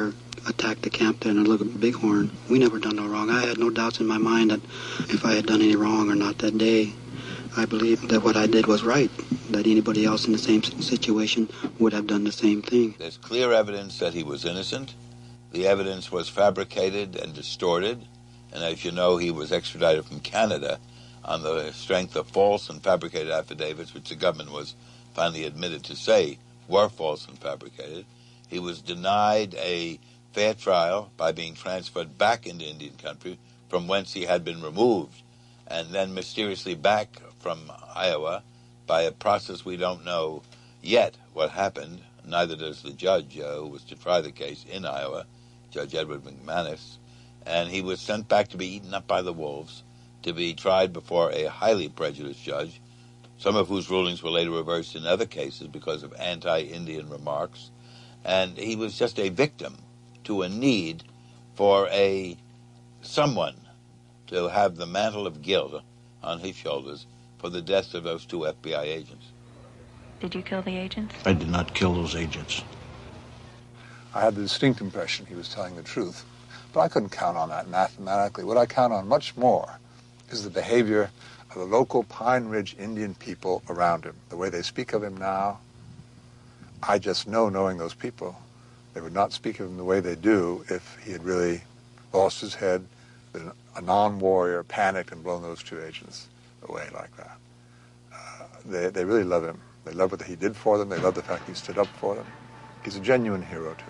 attacked the camp there in the Little Bighorn. We never done no wrong. I had no doubts in my mind that if I had done any wrong or not that day. I believe that what I did was right, that anybody else in the same situation would have done the same thing. There's clear evidence that he was innocent. The evidence was fabricated and distorted, and as you know, he was extradited from Canada on the strength of false and fabricated affidavits, which the government was finally admitted to say were false and fabricated. He was denied a fair trial by being transferred back into Indian country from whence he had been removed, and then mysteriously back from Iowa by a process we don't know yet what happened. Neither does the judge who was to try the case in Iowa, Judge Edward McManus. And he was sent back to be eaten up by the wolves, to be tried before a highly prejudiced judge, some of whose rulings were later reversed in other cases because of anti-Indian remarks. And he was just a victim to a need for someone to have the mantle of guilt on his shoulders for the deaths of those 2 FBI agents. Did you kill the agents? I did not kill those agents. I had the distinct impression he was telling the truth, but I couldn't count on that mathematically. What I count on much more is the behavior of the local Pine Ridge Indian people around him, the way they speak of him now. I just know, knowing those people, they would not speak of him the way they do if he had really lost his head, been a non-warrior, panicked, and blown those 2 agents away like that. They really love him. They love what he did for them. They love the fact he stood up for them. He's a genuine hero to them.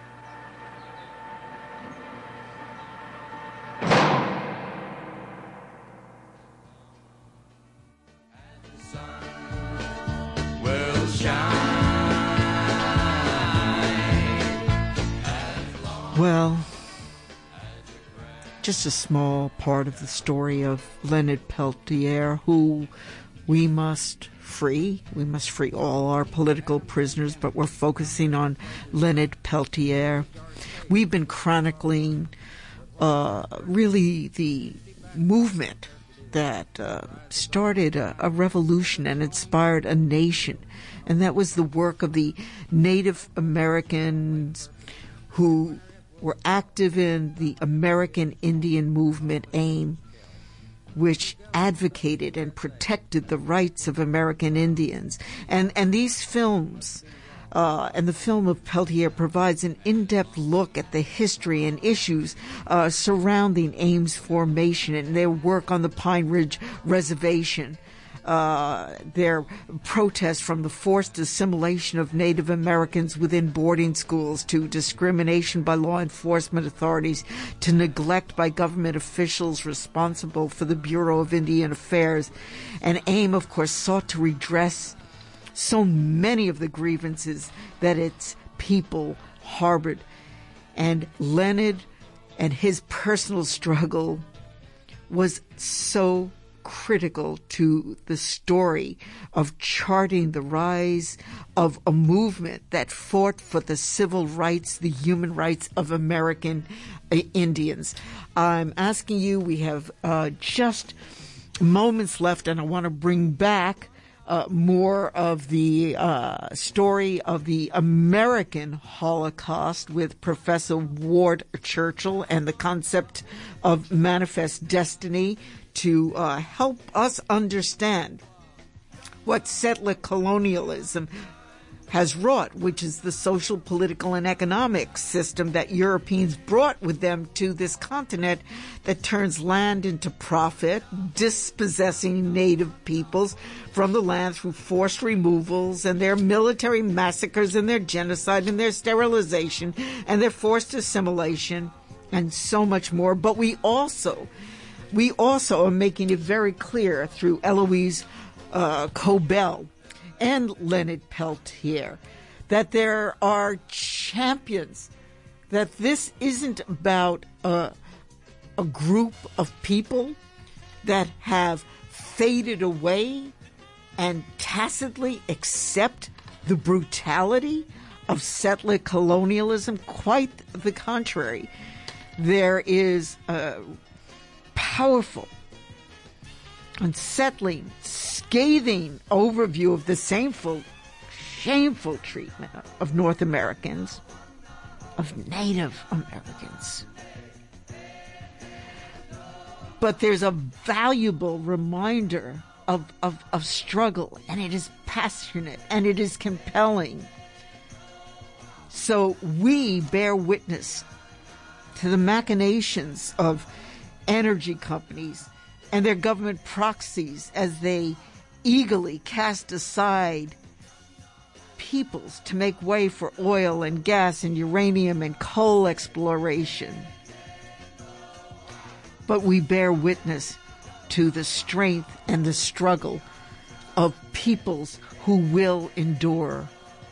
Well, just a small part of the story of Leonard Peltier, who we must free. We must free all our political prisoners, but we're focusing on Leonard Peltier. We've been chronicling really the movement that started a revolution and inspired a nation, and that was the work of the Native Americans who were active in the American Indian movement, AIM, which advocated and protected the rights of American Indians. And these films, and the film of Peltier provides an in-depth look at the history and issues surrounding AIM's formation and their work on the Pine Ridge Reservation, their protest from the forced assimilation of Native Americans within boarding schools to discrimination by law enforcement authorities to neglect by government officials responsible for the Bureau of Indian Affairs. And AIM, of course, sought to redress so many of the grievances that its people harbored. And Leonard and his personal struggle was so critical to the story of charting the rise of a movement that fought for the civil rights, the human rights of American Indians. I'm asking you, we have just moments left, and I want to bring back more of the story of the American Holocaust with Professor Ward Churchill and the concept of manifest destiny to help us understand what settler colonialism has wrought, which is the social, political, and economic system that Europeans brought with them to this continent that turns land into profit, dispossessing native peoples from the land through forced removals and their military massacres and their genocide and their sterilization and their forced assimilation and so much more. But we also are making it very clear through Eloise Cobell and Leonard Peltier that there are champions, that this isn't about a group of people that have faded away and tacitly accept the brutality of settler colonialism. Quite the contrary. There is a powerful, unsettling, scathing overview of the shameful treatment of North Americans of Native Americans. But there's a valuable reminder of struggle, and it is passionate, and it is compelling. So we bear witness to the machinations of energy companies and their government proxies as they eagerly cast aside peoples to make way for oil and gas and uranium and coal exploration. But we bear witness to the strength and the struggle of peoples who will endure.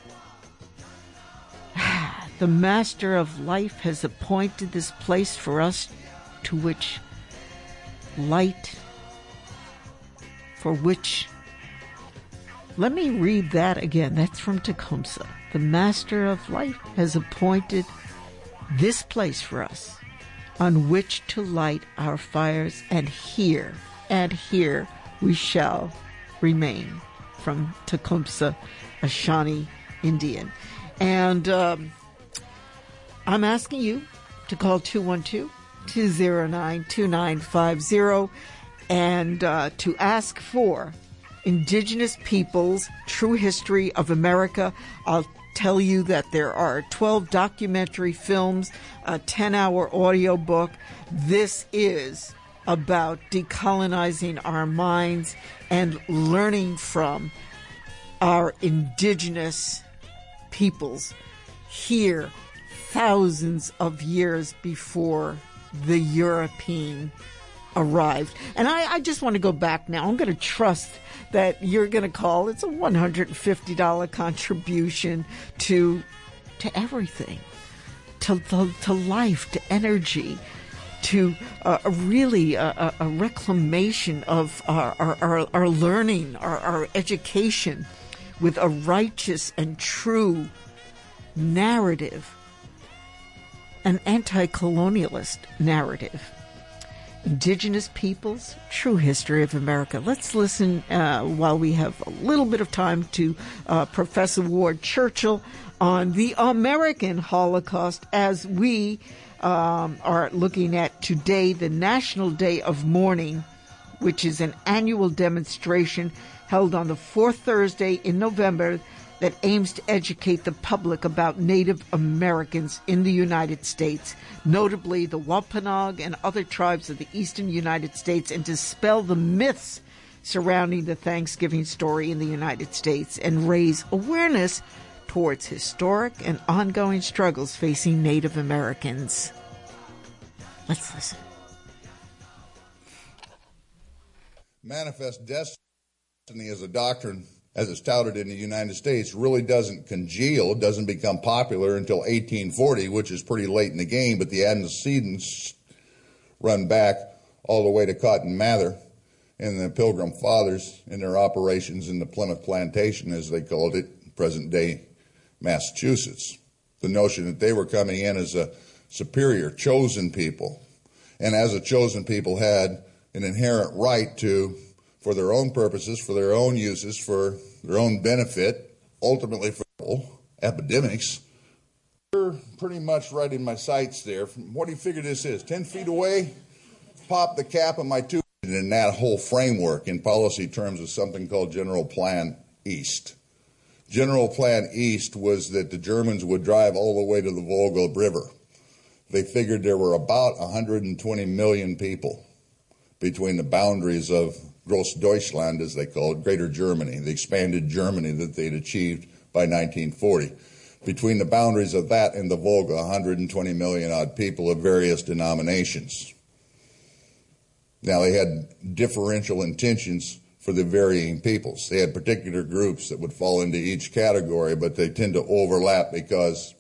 The Master of Life has appointed this place for us to which light, for which, let me read that again. That's from Tecumseh. The Master of Life has appointed this place for us on which to light our fires, and here we shall remain. From Tecumseh, a Shawnee Indian. And I'm asking you to call 212-209-2950 and to ask for Indigenous Peoples, True History of America. I'll tell you that there are 12 documentary films, a 10-hour audio book. This is about decolonizing our minds and learning from our indigenous peoples here thousands of years before the European arrived. And I just want to go back now. I'm going to trust that you're going to call. It's a $150 contribution to everything, to life, to energy, to really a reclamation of our learning, our education, with a righteous and true narrative, an anti-colonialist narrative. Indigenous Peoples, True History of America. Let's listen while we have a little bit of time to Professor Ward Churchill on the American Holocaust as we are looking at today, the National Day of Mourning, which is an annual demonstration held on the fourth Thursday in November that aims to educate the public about Native Americans in the United States, notably the Wampanoag and other tribes of the eastern United States, and dispel the myths surrounding the Thanksgiving story in the United States and raise awareness towards historic and ongoing struggles facing Native Americans. Let's listen. Manifest destiny as a doctrine, as it's touted in the United States, really doesn't congeal, doesn't become popular until 1840, which is pretty late in the game, but the antecedents run back all the way to Cotton Mather and the Pilgrim Fathers in their operations in the Plymouth Plantation, as they called it, present-day Massachusetts. The notion that they were coming in as a superior, chosen people, and as a chosen people had an inherent right to, for their own purposes, for their own uses, for their own benefit, ultimately for epidemics. You're pretty much right in my sights there. What do you figure this is? 10 feet away? Pop the cap of my tube. And in that whole framework, in policy terms, is something called General Plan East. General Plan East was that the Germans would drive all the way to the Volga River. They figured there were about 120 million people between the boundaries of Großdeutschland, as they call it, Greater Germany, the expanded Germany that they'd achieved by 1940. Between the boundaries of that and the Volga, 120 million odd people of various denominations. Now, they had differential intentions for the varying peoples. They had particular groups that would fall into each category, but they tend to overlap because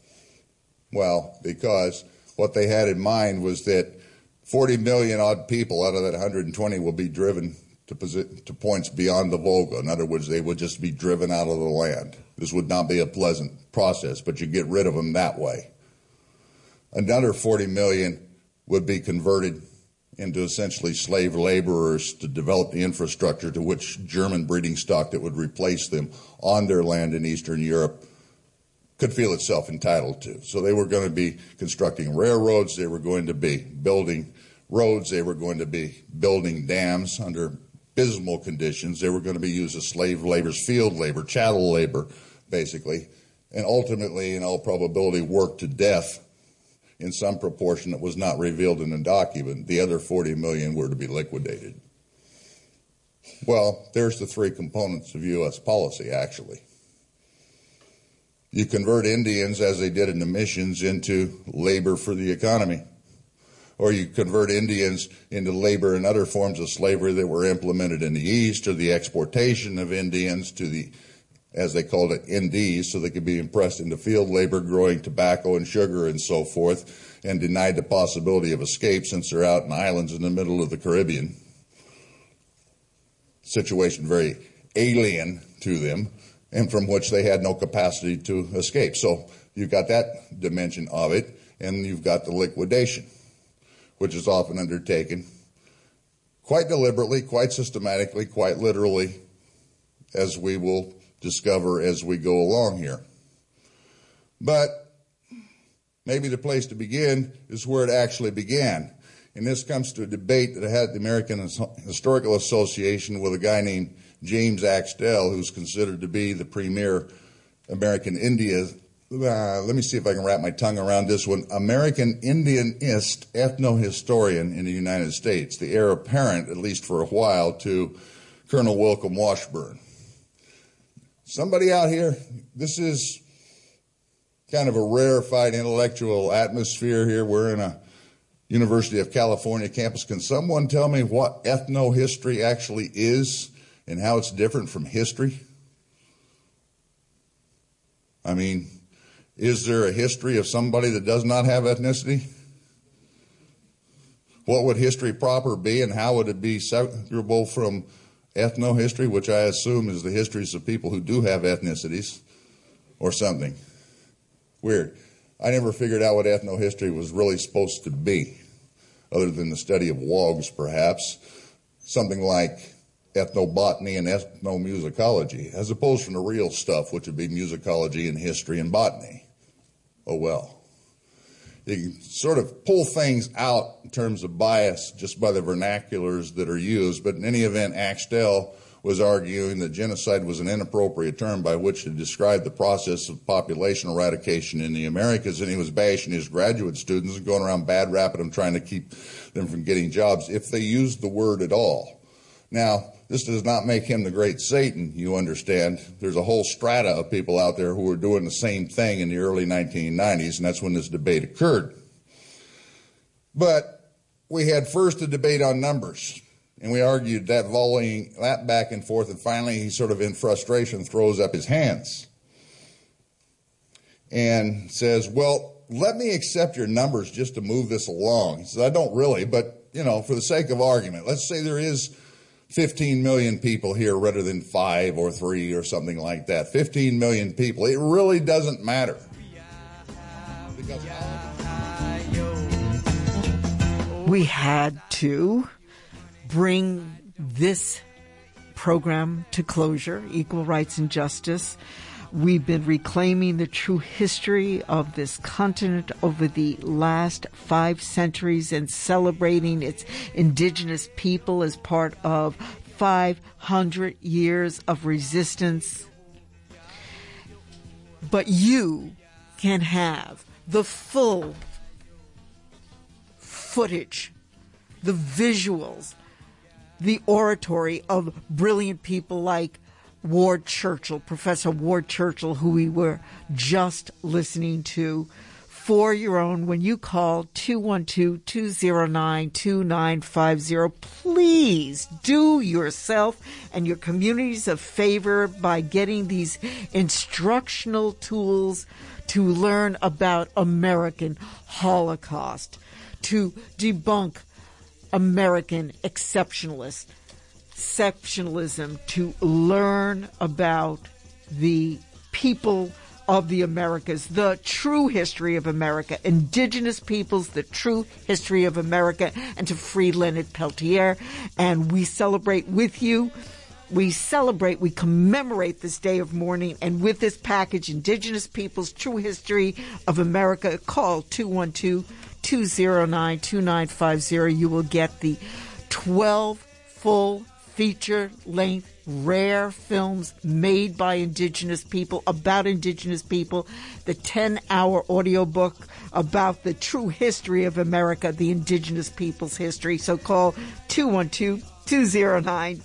what they had in mind was that 40 million odd people out of that 120 will be driven to points beyond the Volga. In other words, they would just be driven out of the land. This would not be a pleasant process, but you get rid of them that way. Another 40 million would be converted into essentially slave laborers to develop the infrastructure to which German breeding stock that would replace them on their land in Eastern Europe could feel itself entitled to. So they were going to be constructing railroads, they were going to be building roads, they were going to be building dams under abysmal conditions, they were going to be used as slave labor, field labor, chattel labor, basically, and ultimately, in all probability, worked to death in some proportion that was not revealed in the document. The other 40 million were to be liquidated. Well, there's the three components of U.S. policy, actually. You convert Indians, as they did in the missions, into labor for the economy. Or you convert Indians into labor in other forms of slavery that were implemented in the East, or the exportation of Indians to the, as they called it, Indies, so they could be impressed into field labor, growing tobacco and sugar and so forth, and denied the possibility of escape since they're out in islands in the middle of the Caribbean. Situation very alien to them, and from which they had no capacity to escape. So you've got that dimension of it, and you've got the liquidation, which is often undertaken quite deliberately, quite systematically, quite literally, as we will discover as we go along here. But maybe the place to begin is where it actually began. And this comes to a debate that I had at the American Historical Association with a guy named James Axtell, who's considered to be the premier American India. Let me see if I can wrap my tongue around this one. American Indianist ethno-historian in the United States, the heir apparent, at least for a while, to Colonel William Washburn. Somebody out here, this is kind of a rarefied intellectual atmosphere here. We're in a University of California campus. Can someone tell me what ethno-history actually is and how it's different from history? I mean, is there a history of somebody that does not have ethnicity? What would history proper be, and how would it be separable from ethno-history, which I assume is the histories of people who do have ethnicities or something? Weird. I never figured out what ethno-history was really supposed to be, other than the study of wogs, perhaps. Something like ethnobotany and ethnomusicology, as opposed from the real stuff, which would be musicology and history and botany. Oh well. You can sort of pull things out in terms of bias just by the vernaculars that are used, but in any event, Axtell was arguing that genocide was an inappropriate term by which to describe the process of population eradication in the Americas, and he was bashing his graduate students and going around bad rapping them, trying to keep them from getting jobs if they used the word at all. Now, this does not make him the great Satan, you understand. There's a whole strata of people out there who were doing the same thing in the early 1990s, and that's when this debate occurred. But we had first a debate on numbers. And we argued that, volleying that back and forth, and finally he sort of in frustration throws up his hands and says, well, let me accept your numbers just to move this along. He says, I don't really, but, you know, for the sake of argument, let's say there is 15 million people here rather than 5 or 3 or something like that. 15 million people. It really doesn't matter. We had to bring this program to closure, Equal Rights and Justice. We've been reclaiming the true history of this continent over the last 5 centuries and celebrating its indigenous people as part of 500 years of resistance. But you can have the full footage, the visuals, the oratory of brilliant people like Ward Churchill, Professor Ward Churchill, who we were just listening to, for your own when you call 212-209-2950. Please do yourself and your communities a favor by getting these instructional tools to learn about American Holocaust, to debunk American exceptionalism, to learn about the people of the Americas, the true history of America, indigenous peoples, the true history of America, and to free Leonard Peltier. And we celebrate with you we celebrate, we commemorate this day of mourning, and with this package, Indigenous Peoples True History of America, call 212-209-2950. You will get the 12 full feature-length rare films made by Indigenous people, about Indigenous people, the 10-hour audiobook about the true history of America, the Indigenous people's history. So call 212-209